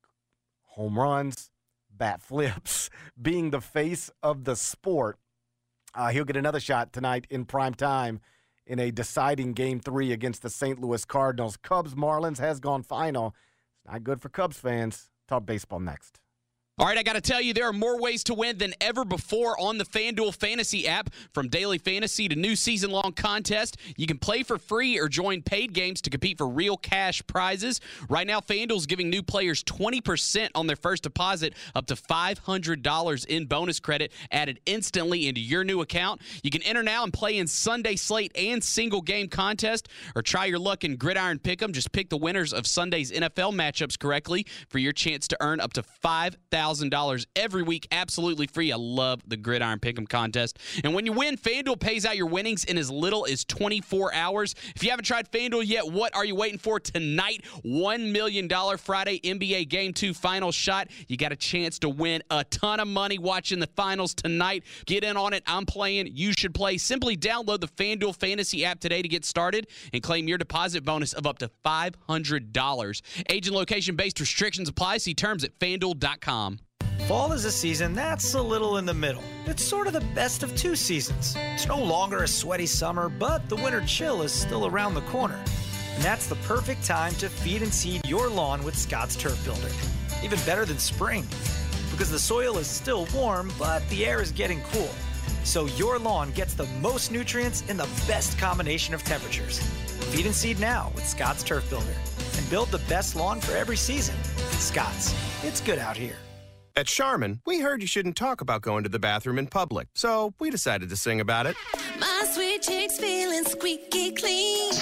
home runs, bat flips, being the face of the sport. Uh, he'll get another shot tonight in prime time in a deciding Game three against the Saint Louis Cardinals. Cubs-Marlins has gone final. It's not good for Cubs fans. Talk baseball next. All right, I got to tell you, there are more ways to win than ever before on the FanDuel Fantasy app. From daily fantasy to new season-long contest, you can play for free or join paid games to compete for real cash prizes. Right now, FanDuel's giving new players twenty percent on their first deposit, up to five hundred dollars in bonus credit added instantly into your new account. You can enter now and play in Sunday slate and single-game contest, or try your luck in Gridiron Pick'em. Just pick the winners of Sunday's N F L matchups correctly for your chance to earn up to five thousand dollars every week, absolutely free. I love the Gridiron Pick'em contest. And when you win, FanDuel pays out your winnings in as little as twenty-four hours. If you haven't tried FanDuel yet, what are you waiting for? Tonight, one million dollars Friday N B A Game two final shot. You got a chance to win a ton of money watching the finals tonight. Get in on it. I'm playing. You should play. Simply download the FanDuel Fantasy app today to get started and claim your deposit bonus of up to five hundred dollars. Age and location-based restrictions apply. See terms at FanDuel dot com. Fall is a season that's a little in the middle. It's sort of the best of two seasons. It's no longer a sweaty summer, but the winter chill is still around the corner. And that's the perfect time to feed and seed your lawn with Scott's Turf Builder. Even better than spring, because the soil is still warm, but the air is getting cool. So your lawn gets the most nutrients in the best combination of temperatures. Feed and seed now with Scott's Turf Builder and build the best lawn for every season. Scott's, it's good out here. At Charmin, we heard you shouldn't talk about going to the bathroom in public, so we decided to sing about it. My sweet cheeks feeling squeaky clean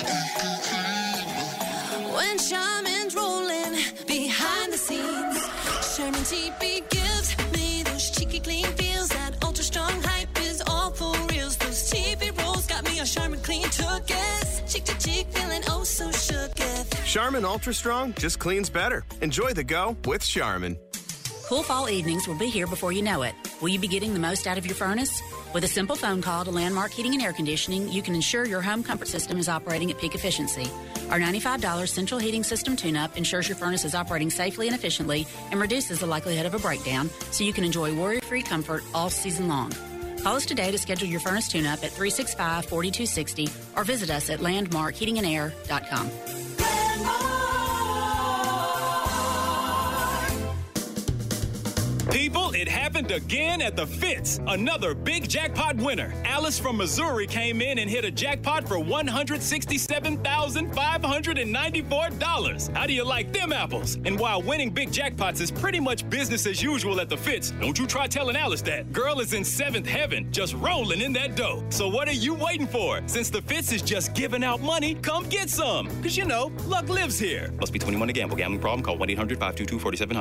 when Charmin's rolling behind the scenes. Charmin T P gives me those cheeky clean feels. That ultra strong hype is all for reals. Those T P rolls got me a Charmin clean took-es. Cheek to cheek feeling oh so shook-es. Charmin Ultra Strong just cleans better. Enjoy the go with Charmin. Cool fall evenings will be here before you know it. Will you be getting the most out of your furnace? With a simple phone call to Landmark Heating and Air Conditioning, you can ensure your home comfort system is operating at peak efficiency. Our ninety-five dollars central heating system tune-up ensures your furnace is operating safely and efficiently and reduces the likelihood of a breakdown, so you can enjoy worry-free comfort all season long. Call us today to schedule your furnace tune-up at three six five, four two six zero or visit us at landmark heating and air dot com. People, it happened again at the Fitz. Another big jackpot winner. Alice from Missouri came in and hit a jackpot for one hundred sixty-seven thousand five hundred ninety-four dollars. How do you like them apples? And while winning big jackpots is pretty much business as usual at the Fitz, don't you try telling Alice that. Girl is in seventh heaven, just rolling in that dough. So what are you waiting for? Since the Fitz is just giving out money, come get some. Because, you know, luck lives here. Must be twenty-one to gamble. Gambling problem? Call one eight hundred, five two two, four seven zero zero.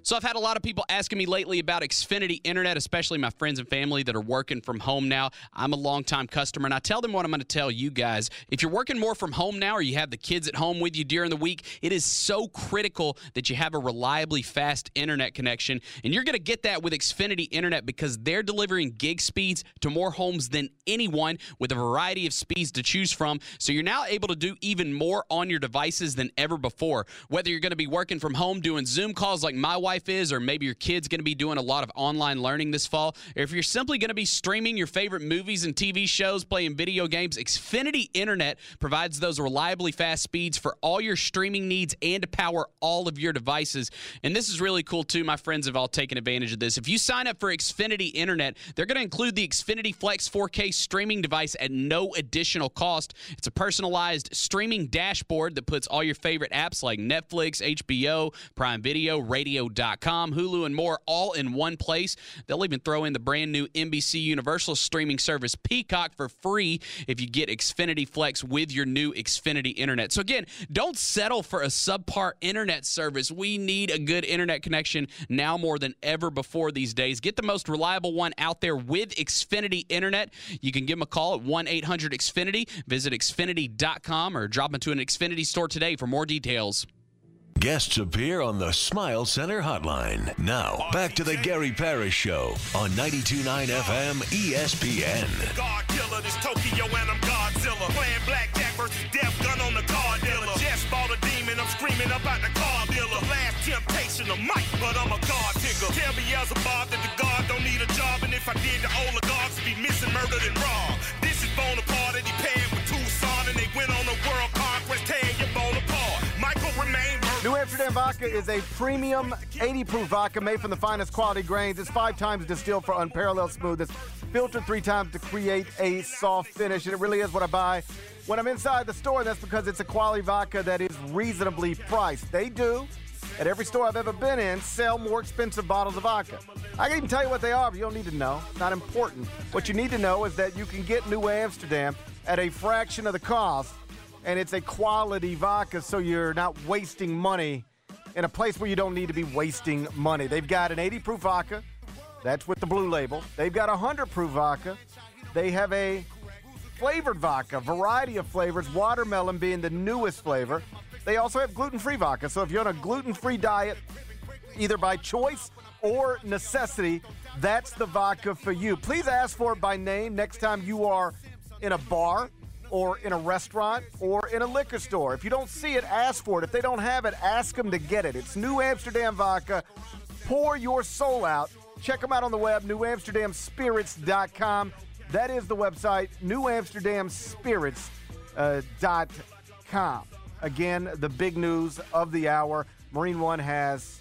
So I've had a lot of people asking me lately about Xfinity Internet, especially my friends and family that are working from home now. I'm a longtime customer, and I tell them what I'm going to tell you guys. If you're working more from home now or you have the kids at home with you during the week, it is so critical that you have a reliably fast internet connection, and you're going to get that with Xfinity Internet because they're delivering gig speeds to more homes than anyone with a variety of speeds to choose from. So you're now able to do even more on your devices than ever before. Whether you're going to be working from home doing Zoom calls like my wife is, or maybe your kid's going to be doing a lot of online learning this fall, or if you're simply going to be streaming your favorite movies and T V shows, playing video games, Xfinity Internet provides those reliably fast speeds for all your streaming needs and to power all of your devices. And this is really cool, too. My friends have all taken advantage of this. If you sign up for Xfinity Internet, they're going to include the Xfinity Flex four K streaming device at no additional cost. It's a personalized streaming dashboard that puts all your favorite apps like Netflix, H B O, Prime Video, radio dot com, Hulu, and more all in one place. They'll even throw in the brand new N B C Universal streaming service Peacock for free if you get Xfinity Flex with your new Xfinity Internet. So again, don't settle for a subpar internet service. We need a good internet connection now more than ever before these days. Get the most reliable one out there with Xfinity Internet. You can give them a call at one eight hundred X Finity. Visit Xfinity dot com or drop into an Xfinity store today for more details. Guests appear on the Smile Center Hotline. Now, back to the Gary Parrish Show on ninety-two point nine F M E S P N. God killer, this Tokyo and I'm Godzilla. Playing blackjack versus death gun on the car dealer. Just bought a demon, I'm screaming about the car dealer. Last temptation of Mike, but I'm a God picker. Tell Beelzebub that the God don't need a job, and if I did, the oligarchs would be missing, murdered, and robbed. This is Bonaparte, and he paired with Tucson, and they went on a world conquest, tearing your Bonaparte. Michael remained murdered. New Amsterdam Vodka is a premium eighty proof vodka made from the finest quality grains. It's five times distilled for unparalleled smoothness, filtered three times to create a soft finish, and it really is what I buy when I'm inside the store. That's because it's a quality vodka that is reasonably priced. They do, at every store I've ever been in, sell more expensive bottles of vodka. I can even tell you what they are, but you don't need to know. It's not important. What you need to know is that you can get New Amsterdam at a fraction of the cost, and it's a quality vodka, so you're not wasting money in a place where you don't need to be wasting money. They've got an eighty proof vodka. That's with the blue label. They've got a one hundred proof vodka. They have a flavored vodka, variety of flavors, watermelon being the newest flavor. They also have gluten-free vodka, so if you're on a gluten-free diet, either by choice or necessity, that's the vodka for you. Please ask for it by name next time you are in a bar or in a restaurant or in a liquor store. If you don't see it, ask for it. If they don't have it, ask them to get it. It's New Amsterdam Vodka. Pour your soul out. Check them out on the web, new amsterdam spirits dot com. That is the website, new amsterdam spirits dot com. Again, the big news of the hour. Marine One has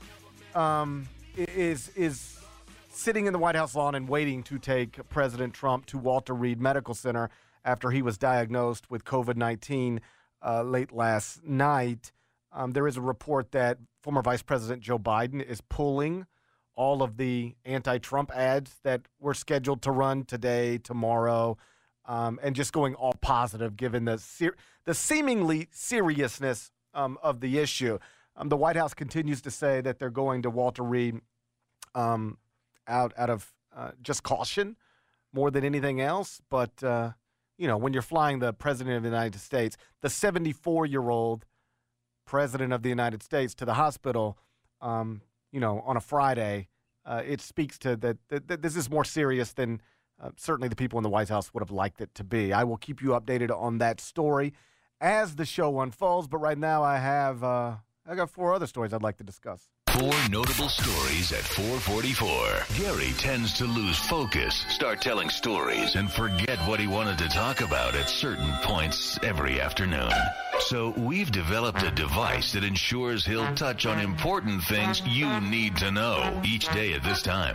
um, is is sitting in the White House lawn and waiting to take President Trump to Walter Reed Medical Center after he was diagnosed with covid nineteen uh, late last night. Um, there is a report that former Vice President Joe Biden is pulling all of the anti-Trump ads that were scheduled to run today, tomorrow, um, and just going all positive given the ser- the seemingly seriousness um, of the issue. Um, the White House continues to say that they're going to Walter Reed um, out, out of uh, just caution more than anything else, but uh, you know, when you're flying the President of the United States, the seventy-four-year-old President of the United States to the hospital, um, you know, on a Friday, uh, it speaks to that, that, that this is more serious than uh, certainly the people in the White House would have liked it to be. I will keep you updated on that story as the show unfolds, but right now I have uh, I got four other stories I'd like to discuss. Four notable stories at four forty-four. Gary tends to lose focus, start telling stories, and forget what he wanted to talk about at certain points every afternoon. So we've developed a device that ensures he'll touch on important things you need to know each day at this time.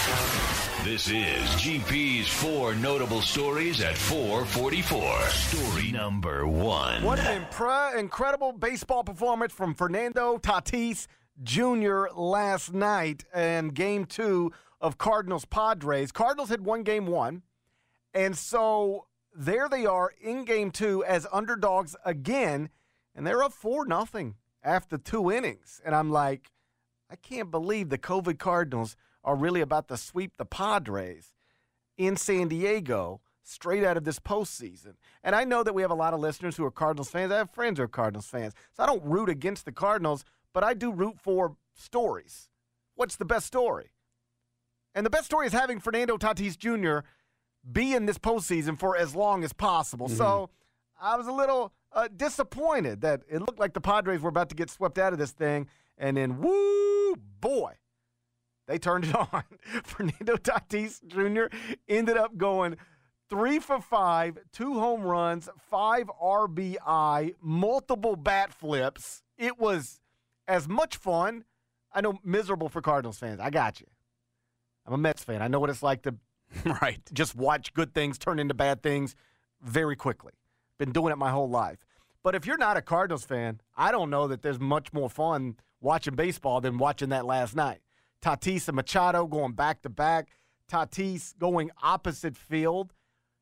This is G P's Four Notable Stories at four forty-four. Story number one. What an impre- incredible baseball performance from Fernando Tatis Junior last night in game two of Cardinals-Padres. Cardinals had won game one, and so there they are in game two as underdogs again, and they're up four nothing after two innings. And I'm like, I can't believe the COVID Cardinals are really about to sweep the Padres in San Diego straight out of this postseason. And I know that we have a lot of listeners who are Cardinals fans. I have friends who are Cardinals fans. So I don't root against the Cardinals, but I do root for stories. What's the best story? And the best story is having Fernando Tatis Junior be in this postseason for as long as possible. Mm-hmm. So I was a little uh, disappointed that it looked like the Padres were about to get swept out of this thing. And then, woo, boy, they turned it on. Fernando Tatis Junior ended up going three for five, two home runs, five R B I, multiple bat flips. It was as much fun. I know, miserable for Cardinals fans. I got you. I'm a Mets fan. I know what it's like to right. just watch good things turn into bad things very quickly. Been doing it my whole life. But if you're not a Cardinals fan, I don't know that there's much more fun watching baseball than watching that last night. Tatis and Machado going back-to-back. Tatis going opposite field,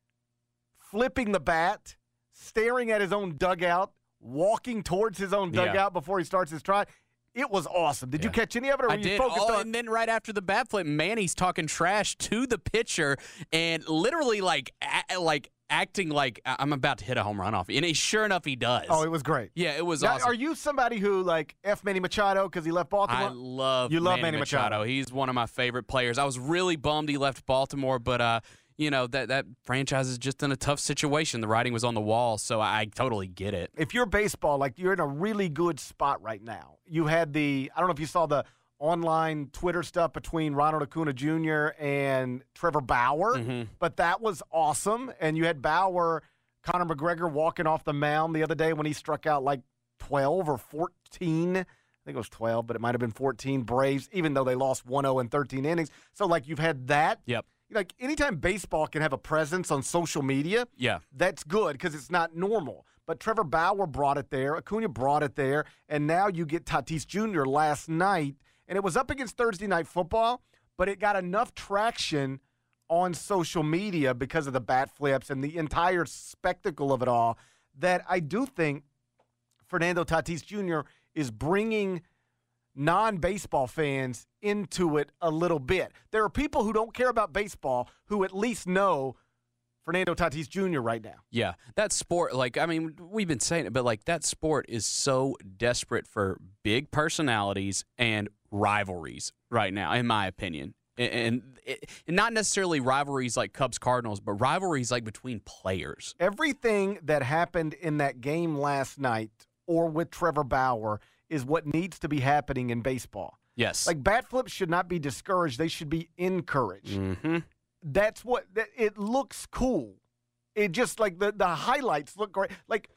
flipping the bat, staring at his own dugout, walking towards his own dugout yeah. before he starts his try. It was awesome. Did yeah. you catch any of it? Or were I you did. Focused oh, on- and then right after the bat flip, Manny's talking trash to the pitcher and literally like a- like acting like I'm about to hit a home run off. And he, sure enough, he does. Oh, it was great. Yeah, it was now, awesome. Are you somebody who like F Manny Machado because he left Baltimore? I love you love Manny, Manny Machado. Machado. He's one of my favorite players. I was really bummed he left Baltimore, but uh, you know that that franchise is just in a tough situation. The writing was on the wall, so I totally get it. If you're baseball, like you're in a really good spot right now. You had the I don't know if you saw the online Twitter stuff between Ronald Acuna Junior and Trevor Bauer, mm-hmm. but that was awesome. And you had Bauer, Conor McGregor walking off the mound the other day when he struck out like twelve or fourteen. I think it was twelve, but it might have been fourteen Braves, even though they lost one oh in thirteen innings. So, like, you've had that. Yep. Like, anytime baseball can have a presence on social media, yeah, that's good because it's not normal. But Trevor Bauer brought it there. Acuna brought it there. And now you get Tatis Junior last night. And it was up against Thursday Night Football, but it got enough traction on social media because of the bat flips and the entire spectacle of it all that I do think Fernando Tatis Junior is bringing non-baseball fans into it a little bit. There are people who don't care about baseball who at least know Fernando Tatis Junior right now. Yeah, that sport, like, I mean, we've been saying it, but, like, that sport is so desperate for big personalities and rivalries right now, in my opinion. And, and, and not necessarily rivalries like Cubs-Cardinals, but rivalries like between players. Everything that happened in that game last night or with Trevor Bauer is what needs to be happening in baseball. Yes. Like, bat flips should not be discouraged. They should be encouraged. Mm-hmm. That's what – it looks cool. It just, like, the, the highlights look great. Like,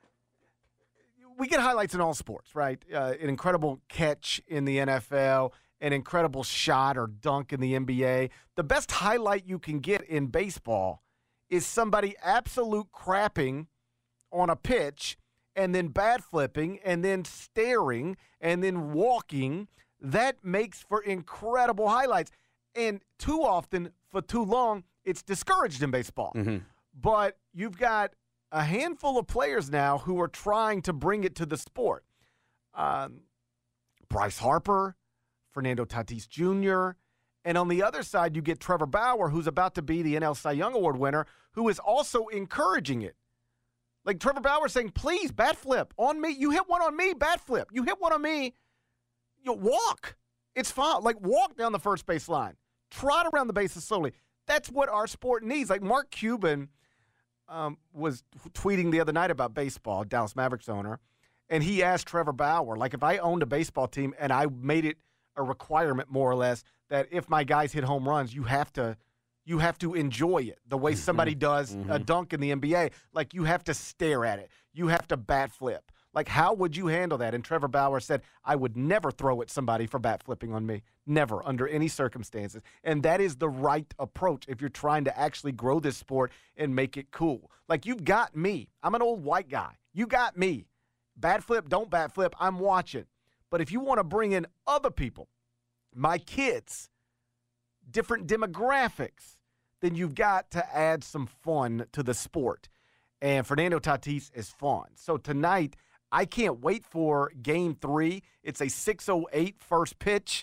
we get highlights in all sports, right? Uh, an incredible catch in the N F L, an incredible shot or dunk in the N B A. The best highlight you can get in baseball is somebody absolute crapping on a pitch and then bat flipping and then staring and then walking. That makes for incredible highlights. And too often, for too long, it's discouraged in baseball. Mm-hmm. But you've got a handful of players now who are trying to bring it to the sport. Um, Bryce Harper, Fernando Tatis Junior, and on the other side, you get Trevor Bauer, who's about to be the N L Cy Young Award winner, who is also encouraging it. Like Trevor Bauer saying, please, bat flip on me. You hit one on me, bat flip. You hit one on me, you walk. It's fine. Like, walk down the first base line. Trot around the bases slowly. That's what our sport needs. Like, Mark Cuban um, was tweeting the other night about baseball, Dallas Mavericks owner, and he asked Trevor Bauer, like, if I owned a baseball team and I made it a requirement, more or less, that if my guys hit home runs, you have to you have to enjoy it the way somebody does mm-hmm. a dunk in the N B A. Like, you have to stare at it. You have to bat flip. Like, how would you handle that? And Trevor Bauer said, I would never throw at somebody for bat flipping on me. Never, under any circumstances. And that is the right approach if you're trying to actually grow this sport and make it cool. Like, you've got me. I'm an old white guy. You got me. Bat flip, don't bat flip, I'm watching. But if you want to bring in other people, my kids, different demographics, then you've got to add some fun to the sport. And Fernando Tatis is fun. So tonight, I can't wait for game three. It's a six oh eight first pitch,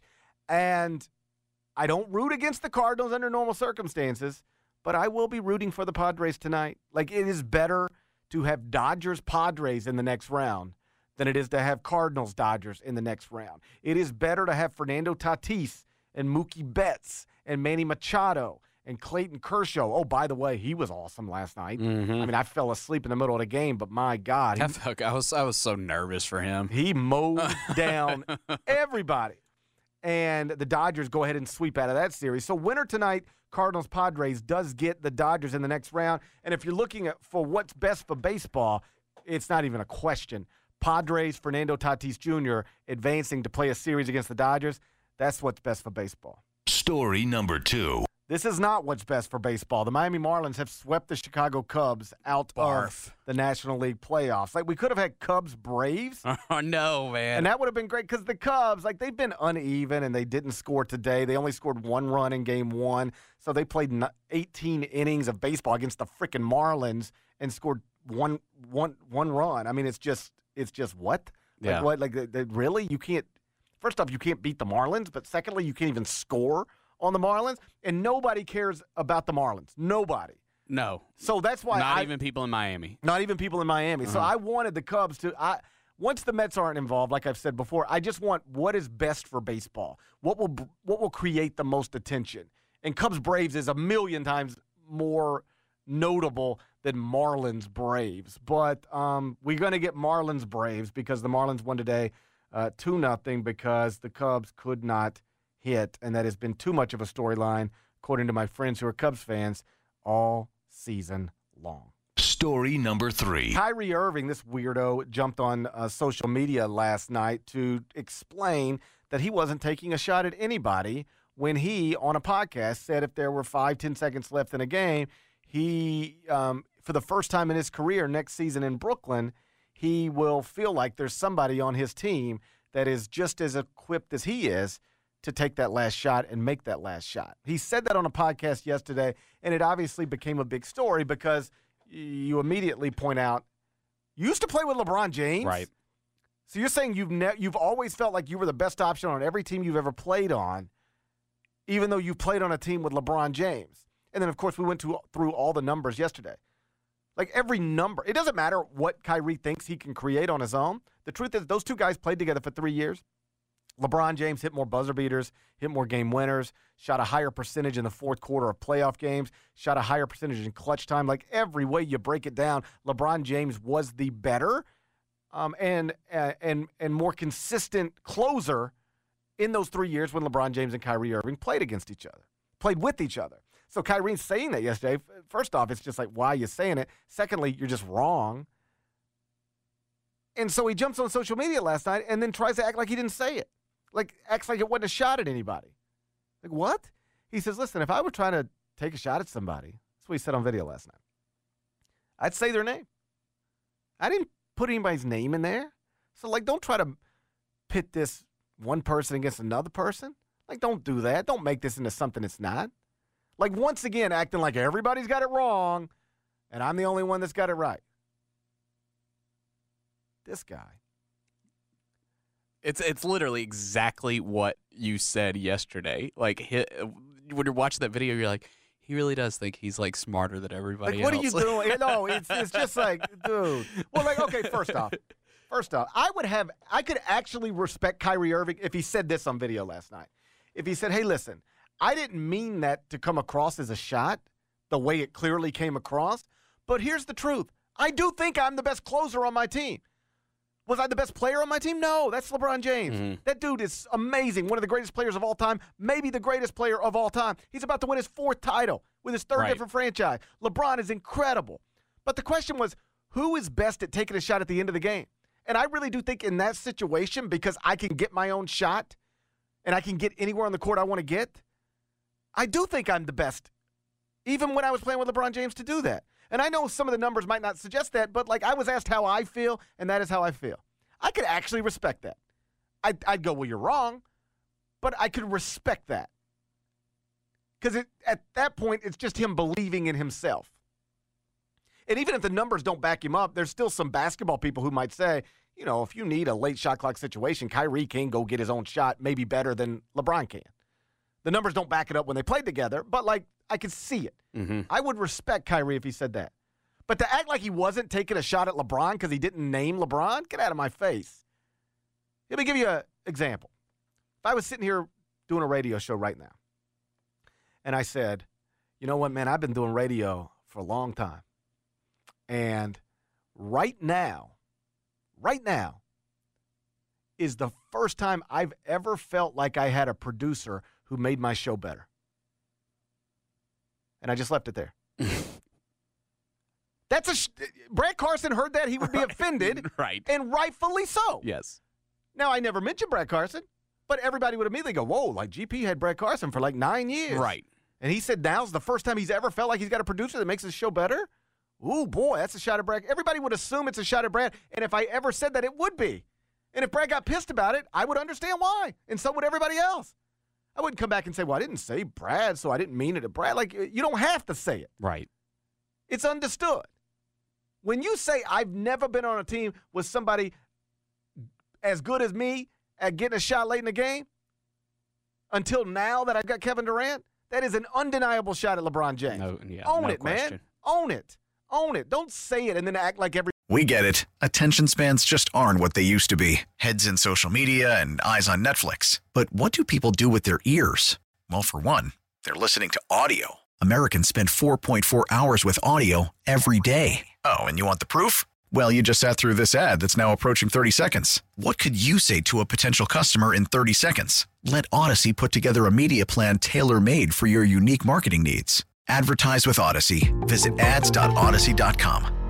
and I don't root against the Cardinals under normal circumstances, but I will be rooting for the Padres tonight. Like, it is better to have Dodgers-Padres in the next round than it is to have Cardinals-Dodgers in the next round. It is better to have Fernando Tatis and Mookie Betts and Manny Machado and Clayton Kershaw. Oh, by the way, he was awesome last night. Mm-hmm. I mean, I fell asleep in the middle of the game, but my God. I, He, felt, I, was, I was so nervous for him. he mowed down everybody. And the Dodgers go ahead and sweep out of that series. So winner tonight, Cardinals-Padres, does get the Dodgers in the next round. And if you're looking at for what's best for baseball, it's not even a question. Padres, Fernando Tatis Junior advancing to play a series against the Dodgers, that's what's best for baseball. Story number two. This is not what's best for baseball. The Miami Marlins have swept the Chicago Cubs out Barf. of the National League playoffs. Like, we could have had Cubs-Braves. Oh, no, man. And that would have been great because the Cubs, like, they've been uneven and they didn't score today. They only scored one run in game one. So they played eighteen innings of baseball against the freaking Marlins and scored one, one, one run. I mean, it's just, it's just what? Like, Yeah. what? Like, they, they, really? You can't, first off, you can't beat the Marlins, but secondly, you can't even score on the Marlins, and nobody cares about the Marlins. Nobody. No. So that's why Not I, even people in Miami. Not even people in Miami. So Uh-huh. I wanted the Cubs to I once the Mets aren't involved, like I've said before, I just want what is best for baseball. What will what will create the most attention. And Cubs Braves is a million times more notable than Marlins Braves. But um, we're going to get Marlins Braves because the Marlins won today uh, two nothing because the Cubs could not hit, and that has been too much of a storyline, according to my friends who are Cubs fans, all season long. Story number three. Kyrie Irving, this weirdo, jumped on uh, social media last night to explain that he wasn't taking a shot at anybody when he, on a podcast, said if there were five, ten seconds left in a game, he, um, for the first time in his career next season in Brooklyn, he will feel like there's somebody on his team that is just as equipped as he is to take that last shot and make that last shot. He said that on a podcast yesterday, and it obviously became a big story because you immediately point out, you used to play with LeBron James. Right. So you're saying you've ne- you've always felt like you were the best option on every team you've ever played on, even though you played on a team with LeBron James. And then, of course, we went to, through all the numbers yesterday. Like, every number. It doesn't matter what Kyrie thinks he can create on his own. The truth is those two guys played together for three years. LeBron James hit more buzzer beaters, hit more game winners, shot a higher percentage in the fourth quarter of playoff games, shot a higher percentage in clutch time. Like, every way you break it down, LeBron James was the better um, and, uh, and, and more consistent closer in those three years when LeBron James and Kyrie Irving played against each other, played with each other. So Kyrie's saying that yesterday. First off, it's just like, why are you saying it? Secondly, you're just wrong. And so he jumps on social media last night and then tries to act like he didn't say it. Like, acts like it wasn't a shot at anybody. Like, what? He says, listen, if I were trying to take a shot at somebody, that's what he said on video last night, I'd say their name. I didn't put anybody's name in there. So, like, don't try to pit this one person against another person. Like, don't do that. Don't make this into something it's not. Like, once again, acting like everybody's got it wrong and I'm the only one that's got it right. This guy. It's it's literally exactly what you said yesterday. Like, he, when you're watching that video, you're like, he really does think he's, like, smarter than everybody Like, what else. are you doing? No, it's it's just like, dude. Well, like, okay, first off, first off, I would have, I could actually respect Kyrie Irving if he said this on video last night. If he said, hey, listen, I didn't mean that to come across as a shot the way it clearly came across, but here's the truth. I do think I'm the best closer on my team. Was I the best player on my team? No, that's LeBron James. Mm-hmm. That dude is amazing. One of the greatest players of all time, maybe the greatest player of all time. He's about to win his fourth title with his third Right. different franchise. LeBron is incredible. But the question was, who is best at taking a shot at the end of the game? And I really do think in that situation, because I can get my own shot and I can get anywhere on the court I want to get, I do think I'm the best, even when I was playing with LeBron James, to do that. And I know some of the numbers might not suggest that, but, like, I was asked how I feel, and that is how I feel. I could actually respect that. I'd, I'd go, well, you're wrong, but I could respect that. Because at that point, it's just him believing in himself. And even if the numbers don't back him up, there's still some basketball people who might say you know, if you need a late shot clock situation, Kyrie can go get his own shot maybe better than LeBron can. The numbers don't back it up when they played together, but, like, I could see it. Mm-hmm. I would respect Kyrie if he said that. But to act like he wasn't taking a shot at LeBron because he didn't name LeBron, get out of my face. Let me give you an example. If I was sitting here doing a radio show right now, and I said, you know what, man, I've been doing radio for a long time. And right now, right now, is the first time I've ever felt like I had a producer who made my show better. And I just left it there. That's a sh- Brad Carson heard that, he would be right. offended. Right. And rightfully so. Yes. Now, I never mentioned Brad Carson, but everybody would immediately go, whoa, like G P had Brad Carson for like nine years. Right. And he said now's the first time he's ever felt like he's got a producer that makes his show better? Ooh, boy, that's a shot at Brad. Everybody would assume it's a shot at Brad, and if I ever said that, it would be. And if Brad got pissed about it, I would understand why, and so would everybody else. I wouldn't come back and say, well, I didn't say Brad, so I didn't mean it to Brad. Like, you don't have to say it. Right. It's understood. When you say I've never been on a team with somebody as good as me at getting a shot late in the game, until now that I've got Kevin Durant, that is an undeniable shot at LeBron James. No, yeah, Own no it, question. man. Own it. Own it. Don't say it and then act like every. We get it. Attention spans just aren't what they used to be. Heads in social media and eyes on Netflix. But what do people do with their ears? Well, for one, they're listening to audio. Americans spend four point four hours with audio every day. Oh, and you want the proof? Well, you just sat through this ad that's now approaching thirty seconds. What could you say to a potential customer in thirty seconds? Let Odyssey put together a media plan tailor-made for your unique marketing needs. Advertise with Odyssey. Visit ads dot odyssey dot com.